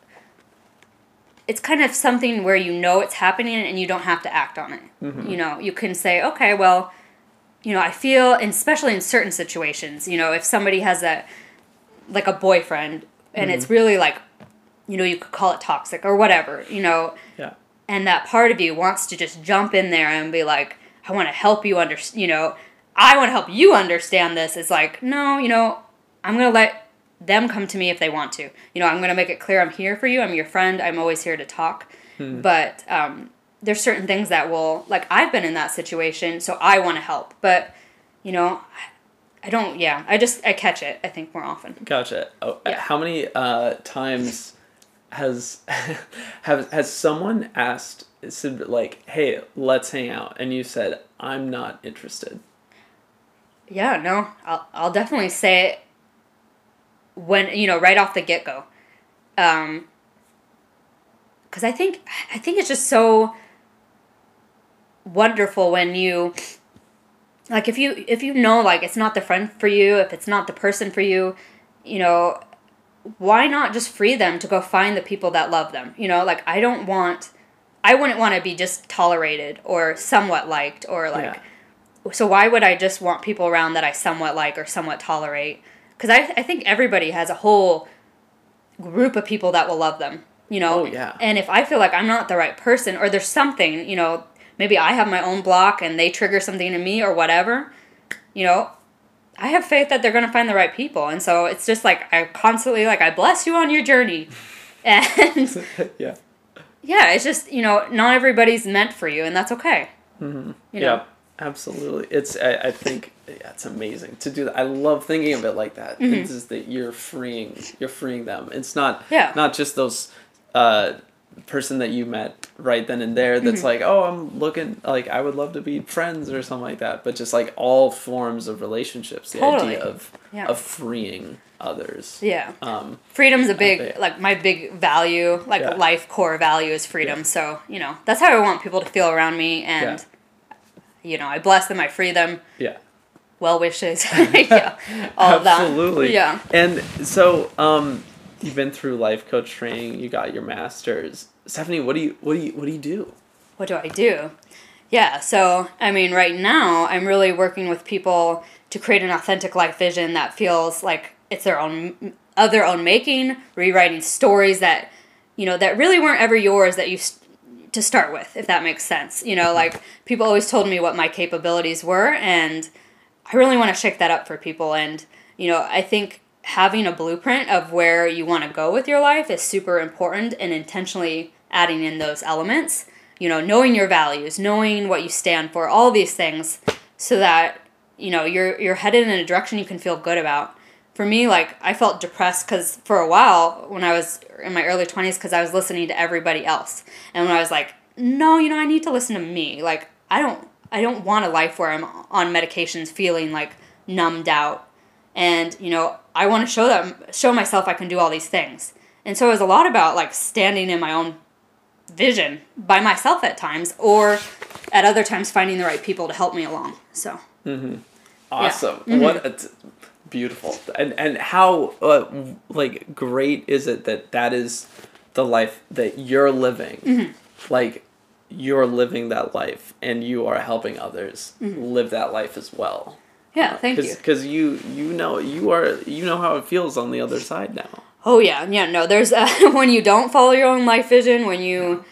it's kind of something where you know it's happening and you don't have to act on it. Mm-hmm. You know, you can say, okay, well, you know, I feel, and especially in certain situations, you know, if somebody has a, like a boyfriend, and mm-hmm. it's really like, you know, you could call it toxic or whatever, you know. Yeah. And that part of you wants to just jump in there and be like, I want to help you under, you know, I want to help you understand this. It's like, no, you know, I'm going to let them come to me if they want to. You know, I'm going to make it clear I'm here for you. I'm your friend. I'm always here to talk. Mm-hmm. But, um, there's certain things that will, like, I've been in that situation, so I want to help. But, you know, I don't, yeah, I just, I catch it, I think, more often. Gotcha. Oh, yeah. How many uh, times has, have, has someone asked, said, like, hey, let's hang out, and you said, I'm not interested? Yeah, no, I'll, I'll definitely say it when, you know, right off the get-go. Um, because I think, I think it's just so wonderful when you, like, if you if you know, like, it's not the friend for you, if it's not the person for you, you know, why not just free them to go find the people that love them? You know, like, I don't want, I wouldn't want to be just tolerated or somewhat liked or, like, yeah. So why would I just want people around that I somewhat like or somewhat tolerate? Because I, I think everybody has a whole group of people that will love them, you know? Oh, yeah. And if I feel like I'm not the right person or there's something, you know, maybe I have my own block and they trigger something in me or whatever, you know, I have faith that they're going to find the right people. And so it's just like, I constantly, like, I bless you on your journey. And yeah. Yeah, it's just, you know, not everybody's meant for you, and that's okay. Mm-hmm. You know? Yeah, absolutely. It's, I, I think, yeah, it's amazing to do that. I love thinking of it like that. Mm-hmm. It's just that you're freeing, you're freeing them. It's not, yeah. not just those, uh, person that you met right then and there that's mm-hmm. like, oh, I'm looking, like, I would love to be friends or something like that, but just like all forms of relationships, the totally. idea of yeah. of freeing others. Yeah. Um, Freedom's a big, like, my big value, like, yeah. life core value is freedom, yeah. so, you know, that's how I want people to feel around me, and, yeah. you know, I bless them, I free them. Yeah. Well wishes. yeah. All of that. Absolutely. Yeah. And so, um, you've been through life coach training. You got your master's. Stephanie, what do you what do you what do you do? What do I do? Yeah. So I mean, right now I'm really working with people to create an authentic life vision that feels like it's their own of their own making. Rewriting stories that, you know, that really weren't ever yours that you st- to start with, if that makes sense. You know, like, people always told me what my capabilities were, and I really want to shake that up for people. And, you know, I think having a blueprint of where you want to go with your life is super important, and intentionally adding in those elements, you know, knowing your values, knowing what you stand for, all these things, so that, you know, you're you're headed in a direction you can feel good about. For me, like, I felt depressed because for a while when I was in my early twenties, because I was listening to everybody else. And when I was like, no, you know, I need to listen to me. Like, I don't I don't want a life where I'm on medications feeling, like, numbed out. And, you know, I want to show them, show myself I can do all these things. And so it was a lot about, like, standing in my own vision by myself at times, or at other times finding the right people to help me along. So. Mm-hmm. Awesome. Yeah. Mm-hmm. What a t- beautiful. And, and how, uh, like, great is it that that is the life that you're living? Mm-hmm. Like, you're living that life and you are helping others mm-hmm. live that life as well. Yeah, thank Cause, you. Because you you know you are you know how it feels on the other side now. Oh yeah, yeah. No, there's uh, when you don't follow your own life vision, when you,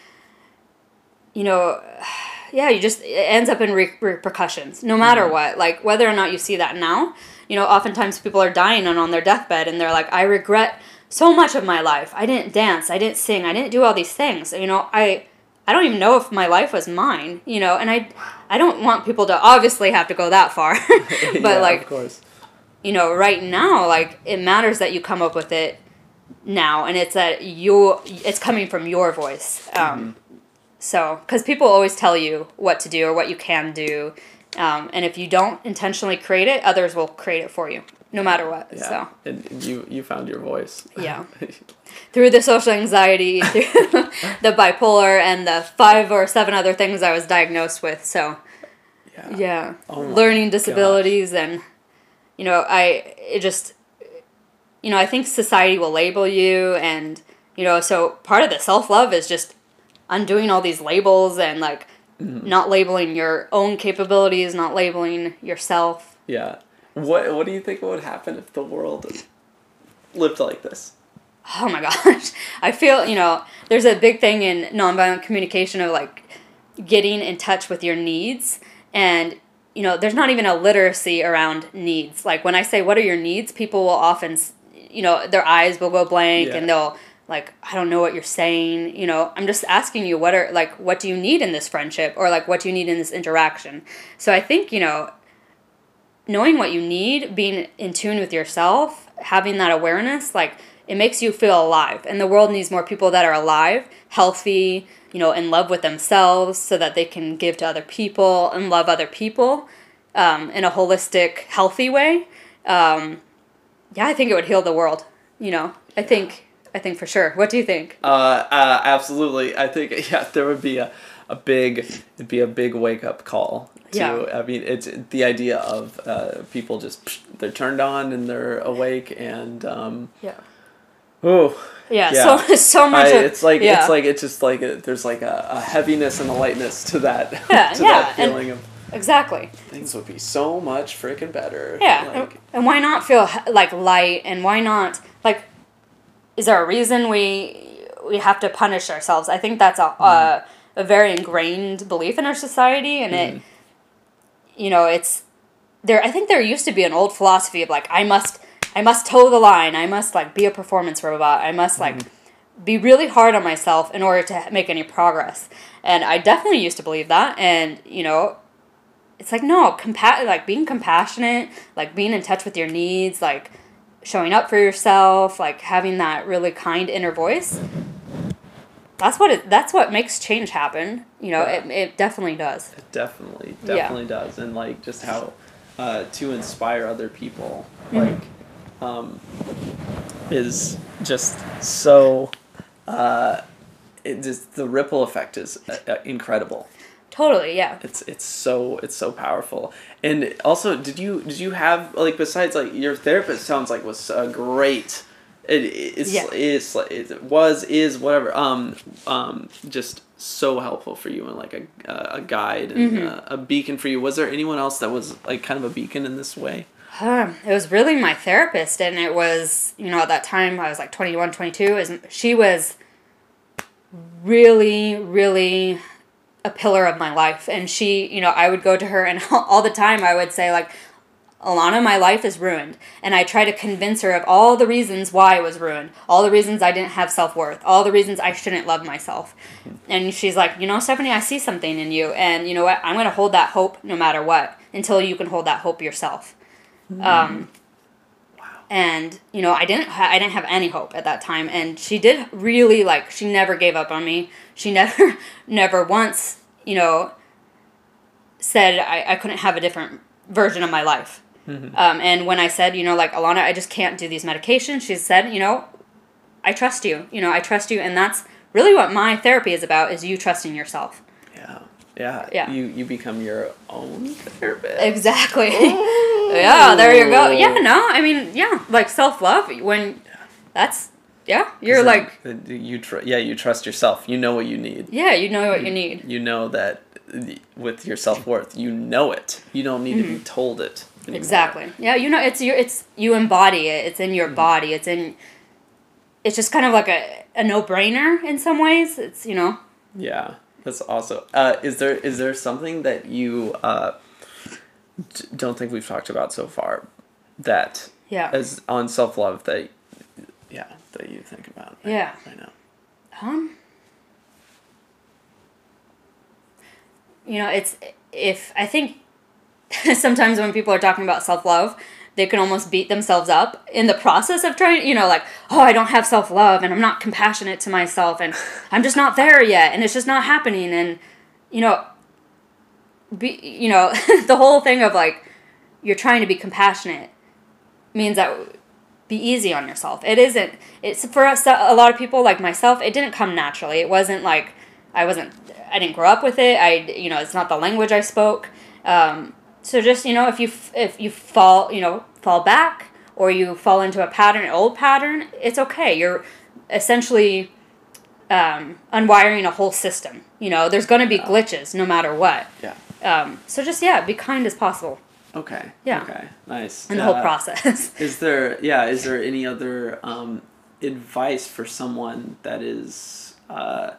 you know, yeah, you just it ends up in re- repercussions. No matter mm-hmm. what, like whether or not you see that now, you know, oftentimes people are dying and on their deathbed, and they're like, I regret so much of my life. I didn't dance. I didn't sing. I didn't do all these things. You know, I. I don't even know if my life was mine, you know, and I, I don't want people to obviously have to go that far, but yeah, like, of course. You know, right now, like it matters that you come up with it now, and it's that you, it's coming from your voice. Um, mm-hmm. So, because people always tell you what to do or what you can do, um, and if you don't intentionally create it, others will create it for you, no matter what. Yeah. So, and you you found your voice. Yeah. Through the social anxiety, through the bipolar, and the five or seven other things I was diagnosed with. So, yeah, yeah. Oh learning disabilities, gosh. And you know, I it just, you know, I think society will label you, and you know, so part of the self love is just undoing all these labels and like mm. not labeling your own capabilities, not labeling yourself. Yeah. What What do you think would happen if the world lived like this? Oh my gosh. I feel, you know, there's a big thing in nonviolent communication of like getting in touch with your needs. And, you know, there's not even a literacy around needs. Like when I say, what are your needs? People will often, you know, their eyes will go blank yeah. and they'll like, I don't know what you're saying. You know, I'm just asking you, what are like, what do you need in this friendship? Or like, what do you need in this interaction? So I think, you know, knowing what you need, being in tune with yourself, having that awareness, like, it makes you feel alive, and the world needs more people that are alive, healthy, you know, in love with themselves so that they can give to other people and love other people um, in a holistic, healthy way. Um, yeah, I think it would heal the world, you know. I think I think for sure. What do you think? Uh, uh absolutely. I think yeah, there would be a, a big it'd be a big wake up call. To, yeah. I mean, it's the idea of uh, people just they're turned on and they're awake and um, yeah. Oh yeah, yeah, so so much. I, of, it's like yeah. it's like it's just like a, there's like a, a heaviness and a lightness to that. Yeah, to yeah, that feeling and, of exactly. Things would be so much freaking better. Yeah, like, and why not feel like light? And why not like? Is there a reason we we have to punish ourselves? I think that's a mm. a, a very ingrained belief in our society, and mm. it, you know, it's there. I think there used to be an old philosophy of like I must. I must toe the line. I must like be a performance robot. I must like mm-hmm. be really hard on myself in order to make any progress. And I definitely used to believe that. And you know, it's like no, compa- like being compassionate, like being in touch with your needs, like showing up for yourself, like having that really kind inner voice. That's what it. That's what makes change happen. You know, yeah. it it definitely does. It definitely, definitely yeah. does. And like just how uh, to inspire other people, mm-hmm. like. Um, is just so, uh, it just, the ripple effect is uh, incredible. Totally, yeah. It's it's so it's so powerful. And also, did you did you have like besides like your therapist sounds like was a great. It is yeah. is it was is whatever um um just so helpful for you and like a a guide and mm-hmm. a, a beacon for you. Was there anyone else that was like kind of a beacon in this way? Um, it was really my therapist, and it was, you know, at that time I was like twenty-one, twenty-two. Is she was really, really a pillar of my life, and she, you know, I would go to her, and all the time I would say like, Alana, my life is ruined, and I try to convince her of all the reasons why it was ruined, all the reasons I didn't have self-worth, all the reasons I shouldn't love myself, and she's like, you know, Stephanie, I see something in you, and you know what, I'm going to hold that hope no matter what, until you can hold that hope yourself. Mm. Um, wow. And, you know, I didn't, ha- I didn't have any hope at that time. And she did really, like, she never gave up on me. She never, never once, you know, said I, I couldn't have a different version of my life. Mm-hmm. Um, and when I said, you know, like, Alana, I just can't do these medications, she said, you know, I trust you. You know, I trust you. And that's really what my therapy is about, is you trusting yourself. Yeah. Yeah. Yeah. You, you become your own therapist. Exactly. Yeah, there you go. Yeah, no, I mean, yeah, like self-love, when that's, Yeah, you're like... You tr- yeah, you trust yourself. You know what you need. Yeah, you know what you need. You know that with your self-worth, you know it. You don't need mm-hmm. to be told it anymore. Exactly. Yeah, you know, it's your, it's you embody it. It's in your mm-hmm. body. It's in... It's just kind of like a, a no-brainer in some ways. It's, you know... Yeah, that's awesome. Uh, is there is there something that you uh, d- don't think we've talked about so far that yeah. is on self-love that... Yeah, that you think about. Right, yeah. Right now. Um. You know, it's if I think sometimes when people are talking about self-love, they can almost beat themselves up in the process of trying. You know, like, oh, I don't have self-love, and I'm not compassionate to myself, and I'm just not there yet, and it's just not happening, and you know, be you know the whole thing of like you're trying to be compassionate means that. Be easy on yourself. It isn't. It's for us. A lot of people like myself. It didn't come naturally. It wasn't like I wasn't. I didn't grow up with it. I you know it's not the language I spoke. Um, so just you know if you if you fall you know fall back or you fall into a pattern, an old pattern, it's okay. You're essentially um, unwiring a whole system. You know there's going to be yeah. glitches no matter what. Yeah. Um, so just yeah, be kind as possible. Okay. Yeah. Okay. Nice. In the uh, whole process. Is there, yeah, is there any other um, advice for someone that is, uh,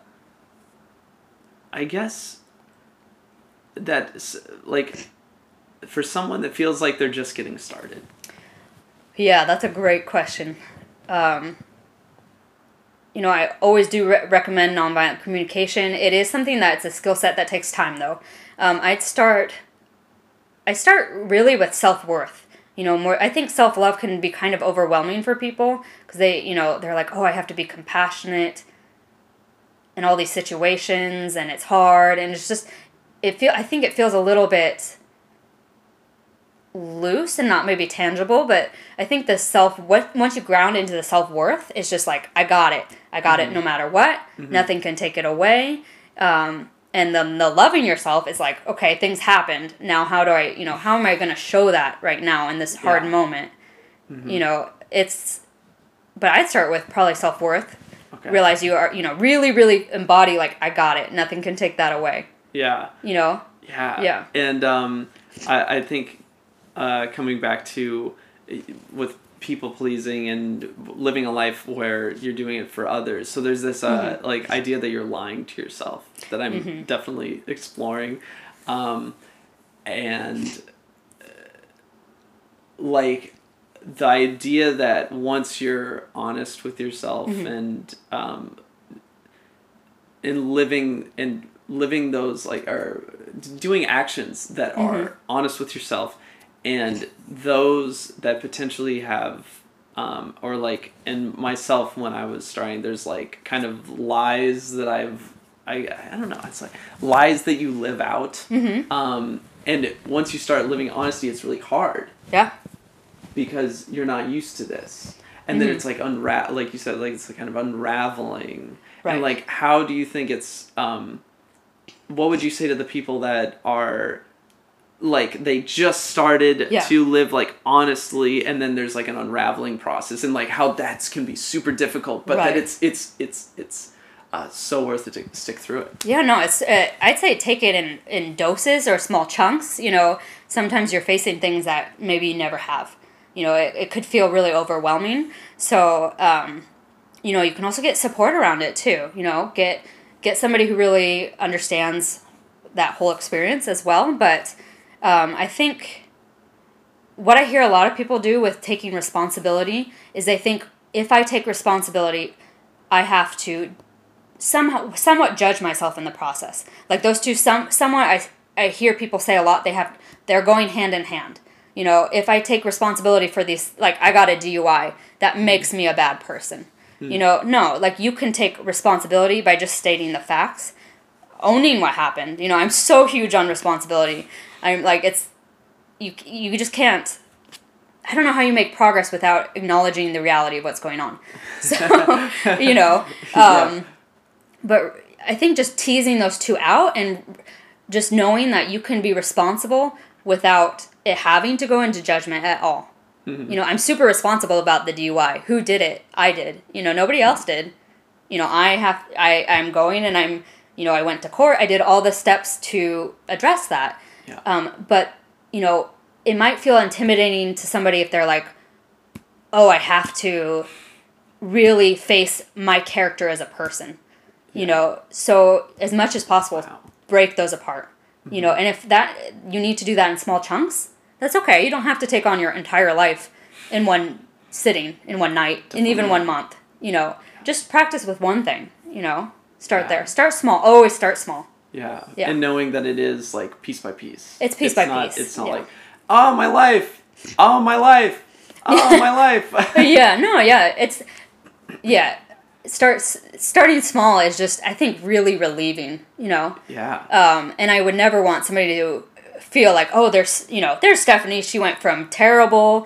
I guess, that, like, for someone that feels like they're just getting started? Yeah, that's a great question. Um, you know, I always do re- recommend nonviolent communication. It is something that's a skill set that takes time, though. Um, I'd start... I start really with self-worth. You know, more. I think self-love can be kind of overwhelming for people because they, you know, they're like, oh, I have to be compassionate in all these situations, and it's hard, and it's just, it feel. I think it feels a little bit loose and not maybe tangible, but I think the self. What once you ground into the self-worth, it's just like I got it. I got mm-hmm. it no matter what. Mm-hmm. Nothing can take it away. Um, And then the loving yourself is like, okay, things happened. Now how do I, you know, how am I going to show that right now in this hard yeah. moment? Mm-hmm. You know, it's, but I'd start with probably self-worth. Okay. Realize you are, you know, really, really embody like, I got it. Nothing can take that away. Yeah. You know? Yeah. Yeah. And um, I, I think uh, coming back to with people pleasing and living a life where you're doing it for others. So there's this uh, mm-hmm. like idea that you're lying to yourself that I'm mm-hmm. definitely exploring. Um, and uh, like the idea that once you're honest with yourself mm-hmm. and um, in living and living those like or doing actions that mm-hmm. are honest with yourself, and those that potentially have, um, or like in myself when I was starting, there's like kind of lies that I've, I I don't know, it's like lies that you live out. Mm-hmm. Um, and once you start living honesty, it's really hard. Yeah. Because you're not used to this. And mm-hmm. then it's like unra- like you said, like it's like kind of unraveling. Right. And like, how do you think it's, um, what would you say to the people that are, like they just started yeah. to live like honestly, and then there's like an unraveling process, and like how that can be super difficult, but right. that it's it's it's it's uh, so worth it to stick through it. Yeah, no, it's uh, I'd say take it in in doses or small chunks. You know, sometimes you're facing things that maybe you never have. You know, it, it could feel really overwhelming. So, um, you know, you can also get support around it too. You know, get get somebody who really understands that whole experience as well, but. Um, I think what I hear a lot of people do with taking responsibility is they think if I take responsibility, I have to somehow somewhat judge myself in the process. Like those two, some somewhat I I hear people say a lot. They have they're going hand in hand. You know, if I take responsibility for these, like I got a D U I, that makes me a bad person. Mm. You know, no, like you can take responsibility by just stating the facts, owning what happened. You know, I'm so huge on responsibility. I'm like, it's, you you just can't, I don't know how you make progress without acknowledging the reality of what's going on. So, you know, um, yeah. But I think just teasing those two out and just knowing that you can be responsible without it having to go into judgment at all. Mm-hmm. You know, I'm super responsible about the D U I. Who did it? I did. You know, nobody else did. You know, I have, I, I'm going and I'm, you know, I went to court. I did all the steps to address that. Yeah. Um, but, you know, it might feel intimidating to somebody if they're like, oh, I have to really face my character as a person. Yeah. You know, so as much as possible, wow. break those apart. Mm-hmm. You know, and if that, you need to do that in small chunks, that's okay. You don't have to take on your entire life in one sitting, in one night, Definitely. in even one month, you know. Just practice with one thing, you know. Start yeah. there. Start small. Always start small. Yeah. yeah. And knowing that it is like piece by piece. It's piece it's by not, piece. It's not yeah. like, oh, my life. Oh, my life. Oh, my life. yeah. No, yeah. It's, yeah. Start, starting small is just, I think, really relieving, you know. Yeah. Um, and I would never want somebody to feel like, oh, there's, you know, there's Stephanie. She went from terrible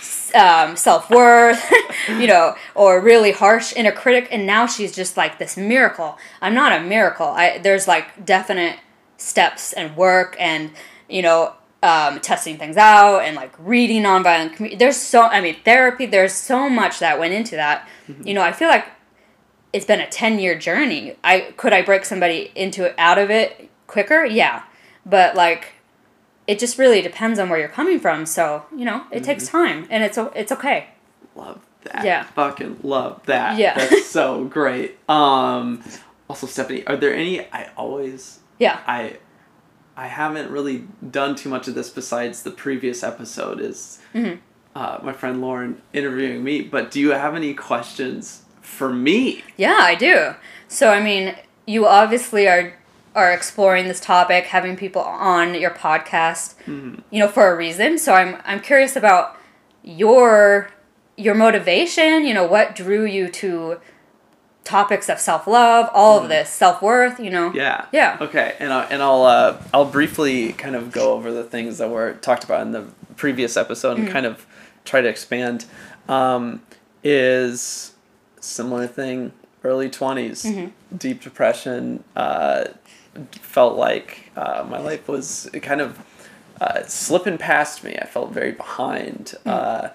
Um, self-worth, you know, or really harsh inner critic, and now she's just like this miracle. I'm not a miracle. I there's like definite steps and work and, you know, um, testing things out and like reading nonviolent community. There's so, I mean, therapy, there's so much that went into that. Mm-hmm. You know, I feel like it's been a ten-year journey. I could I break somebody into it, out of it quicker? Yeah. But like, it just really depends on where you're coming from. So, you know, it mm-hmm. takes time, and it's it's okay. Love that. Yeah. Fucking love that. Yeah. That's so great. Um, also, Stephanie, are there any, I always, yeah. I I haven't really done too much of this besides the previous episode is mm-hmm. uh, my friend Lauren interviewing me, but do you have any questions for me? Yeah, I do. So, I mean, you obviously are are exploring this topic, having people on your podcast, mm-hmm. you know, for a reason. So I'm I'm curious about your your motivation, you know, what drew you to topics of self-love, all mm-hmm. of this, self-worth, you know. Yeah. Yeah. Okay, and I, and I'll uh, I'll briefly kind of go over the things that were talked about in the previous episode and mm-hmm. kind of try to expand. Um, is similar thing, early twenties, mm-hmm. deep depression, uh felt like uh, my life was kind of uh, slipping past me. I felt very behind. Mm. Uh,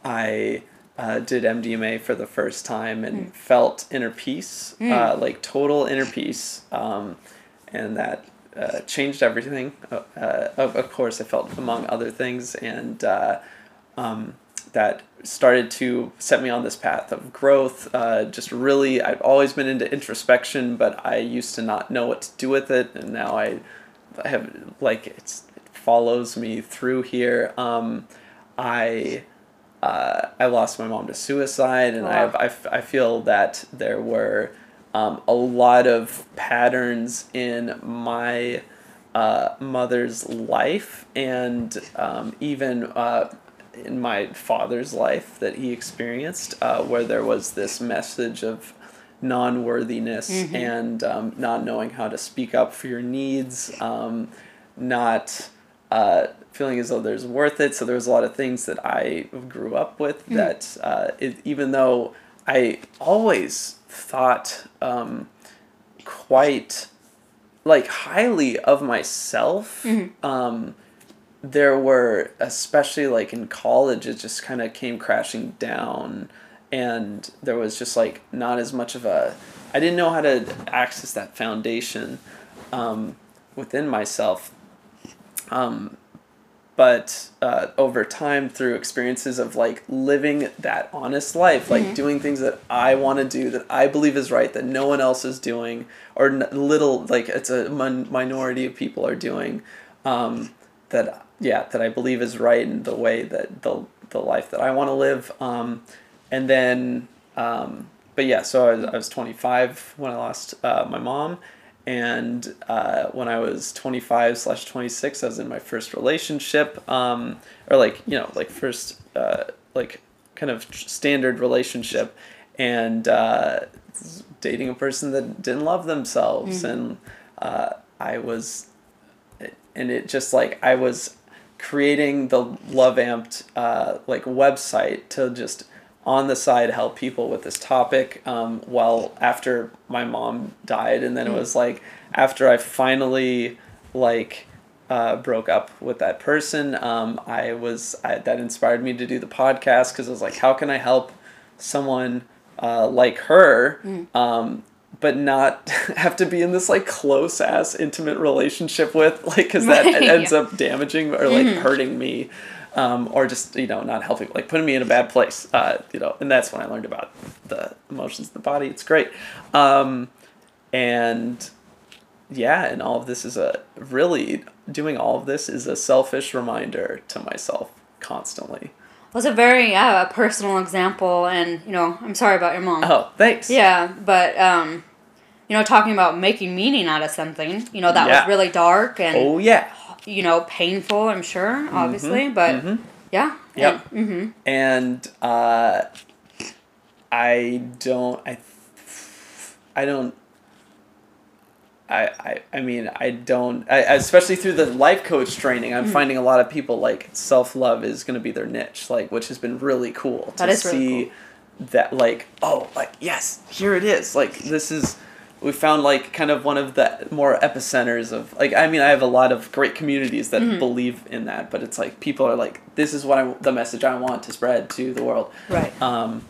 I uh, did M D M A for the first time and mm. felt inner peace, mm. uh, like total inner peace, um, and that uh, changed everything. Uh, of, of course, I felt among other things, and uh, um, that started to set me on this path of growth. Uh, just really, I've always been into introspection, but I used to not know what to do with it, and now I, I have like it's, it follows me through here. Um, I uh, I lost my mom to suicide, and wow. I, have, I I feel that there were um, a lot of patterns in my uh, mother's life, and um, even. Uh, in my father's life that he experienced, uh, where there was this message of non-worthiness mm-hmm. and um, not knowing how to speak up for your needs, um, not uh, feeling as though there's worth it. So there was a lot of things that I grew up with mm-hmm. that uh, it, even though I always thought um, quite like highly of myself, mm-hmm. um, there were, especially like in college, it just kind of came crashing down, and there was just like not as much of a, I didn't know how to access that foundation um, within myself. Um, but uh, over time, through experiences of like living that honest life, like mm-hmm. doing things that I want to do, that I believe is right, that no one else is doing, or n- little, like it's a min- minority of people are doing, um, that yeah, that I believe is right in the way that the the life that I want to live. Um, and then, um, but yeah, so I was, I was twenty-five when I lost uh, my mom. And uh, when I was twenty-five slash twenty-six, I was in my first relationship, um, or like, you know, like first, uh, like kind of standard relationship, and uh, dating a person that didn't love themselves. Mm-hmm. And uh, I was, and it just like, I was creating the Love Amped uh, like website to just on the side help people with this topic, um, well after my mom died. And then it was like after I finally like uh, broke up with that person, um, I was I, that inspired me to do the podcast, because I was like, how can I help someone uh, like her, mm. um, but not have to be in this like close ass intimate relationship with, like, because that right. ends up damaging or like mm-hmm. hurting me, um, or just, you know, not helping, like putting me in a bad place, uh, you know. And that's when I learned about the emotions of the body. It's great, um, and yeah, and all of this is a really doing all of this is a selfish reminder to myself constantly. Well, it's a very yeah a personal example, and you know, I'm sorry about your mom. Oh, thanks. Yeah, but um, you know, talking about making meaning out of something, you know, that yeah. was really dark and oh yeah, you know, painful. I'm sure, obviously, mm-hmm. but mm-hmm. yeah, yep. And, mm-hmm. and uh, I don't, I, I don't. I, I, I mean, I don't, I, especially through the life coach training, I'm mm-hmm. finding a lot of people, like, self-love is going to be their niche, like, which has been really cool to that is see really cool. That, like, oh, like, yes, here it is. Like, this is, we found, like, kind of one of the more epicenters of, like, I mean, I have a lot of great communities that mm-hmm. believe in that, but it's like, people are like, this is what I, the message I want to spread to the world. Right. Um,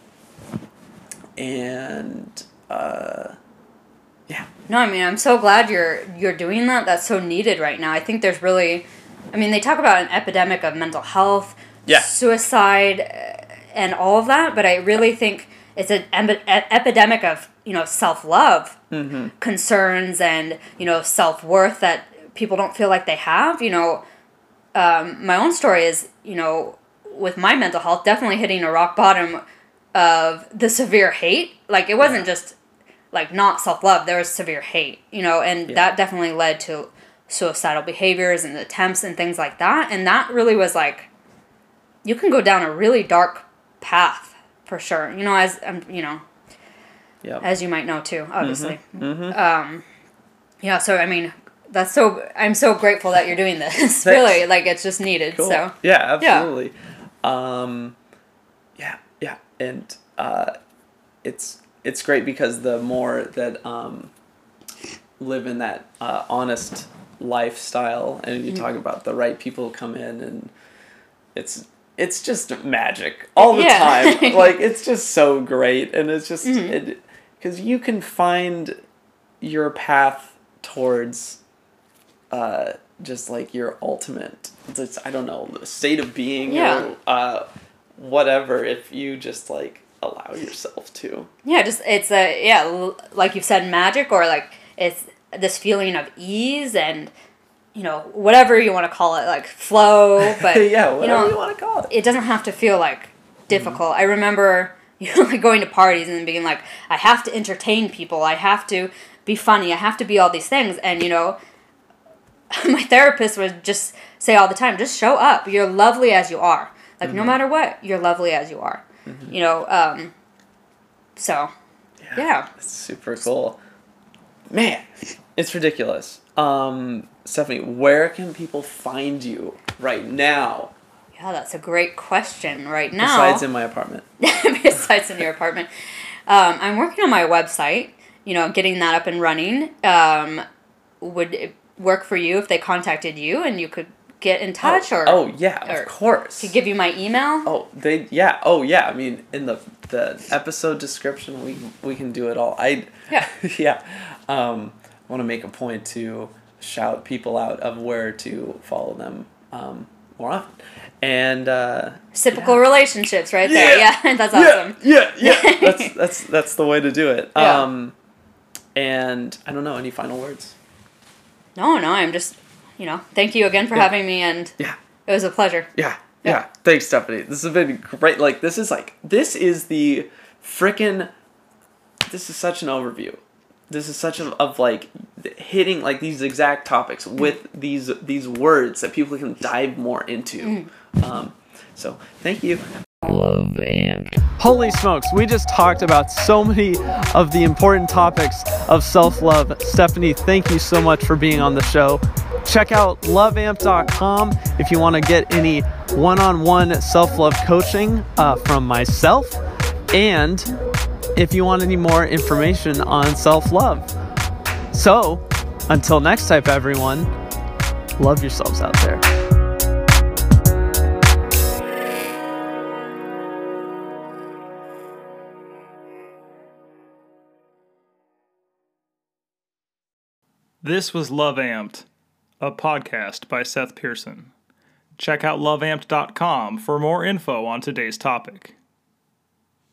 and, uh... yeah. No, I mean, I'm so glad you're you're doing that. That's so needed right now. I think there's really, I mean, they talk about an epidemic of mental health, yeah. suicide, and all of that, but I really think it's an ep- epidemic of, you know, self-love mm-hmm. concerns and, you know, self-worth that people don't feel like they have. You know, um, my own story is, you know, with my mental health, definitely hitting a rock bottom of the severe hate. Like, it wasn't yeah. just... like, not self-love, there was severe hate, you know, and yeah. that definitely led to suicidal behaviors and attempts and things like that, and that really was, like, you can go down a really dark path, for sure, you know, as, um, you know, yep. as you might know, too, obviously. Mm-hmm. Mm-hmm. Um, yeah, so, I mean, that's so, I'm so grateful that you're doing this, really, like, it's just needed, cool. so. Yeah, absolutely. Yeah, um, yeah, yeah, and, uh, it's... it's great because the more that um, live in that uh, honest lifestyle, and you talk about the right people come in, and it's it's just magic all the yeah. time. Like, it's just so great, and it's just mm-hmm. it because you can find your path towards uh, just like your ultimate, it's, I don't know, state of being yeah. or uh, whatever, if you just like allow yourself to. Yeah, just it's a yeah, like you've said, magic, or like it's this feeling of ease and, you know, whatever you want to call it, like flow, but yeah, whatever you, know, you want to call it. It doesn't have to feel like difficult. Mm-hmm. I remember, you know, like going to parties and being like, I have to entertain people, I have to be funny, I have to be all these things, and you know, my therapist would just say all the time, just show up. You're lovely as you are. Like, mm-hmm. no matter what, you're lovely as you are. Mm-hmm. You know, um, so, yeah. yeah. It's super cool. Man, it's ridiculous. Um, Stephanie, where can people find you right now? Yeah, that's a great question right now. Besides in my apartment. Besides in your apartment. Um, I'm working on my website, you know, getting that up and running. Um, would it work for you if they contacted you and you could get in touch? Oh, or oh yeah, of course. To give you my email? Oh, they yeah. Oh yeah. I mean, in the the episode description, we we can do it all. I yeah yeah. Um, I want to make a point to shout people out of where to follow them um, more often. And uh, reciprocal yeah. relationships, right there. Yeah, yeah that's awesome. Yeah, yeah, yeah. that's that's that's the way to do it. Yeah. Um, and I don't know, any final words? No, no. I'm just, you know, thank you again for yeah. having me, and yeah, it was a pleasure. Yeah, yeah, yeah. Thanks, Stephanie. This has been great. Like, this is like this is the frickin'. This is such an overview. This is such a of like hitting like these exact topics with these these words that people can dive more into. Mm. Um, so thank you. Love Amped. Holy smokes, we just talked about so many of the important topics of self-love. Stephanie, thank you so much for being on the show. Check out love amp dot com if you want to get any one-on-one self-love coaching uh, from myself, and if you want any more information on self-love. So, until next time, everyone, Love yourselves out there. This was Love Amped, a podcast by Seth Pearson. Check out love amped dot com for more info on today's topic.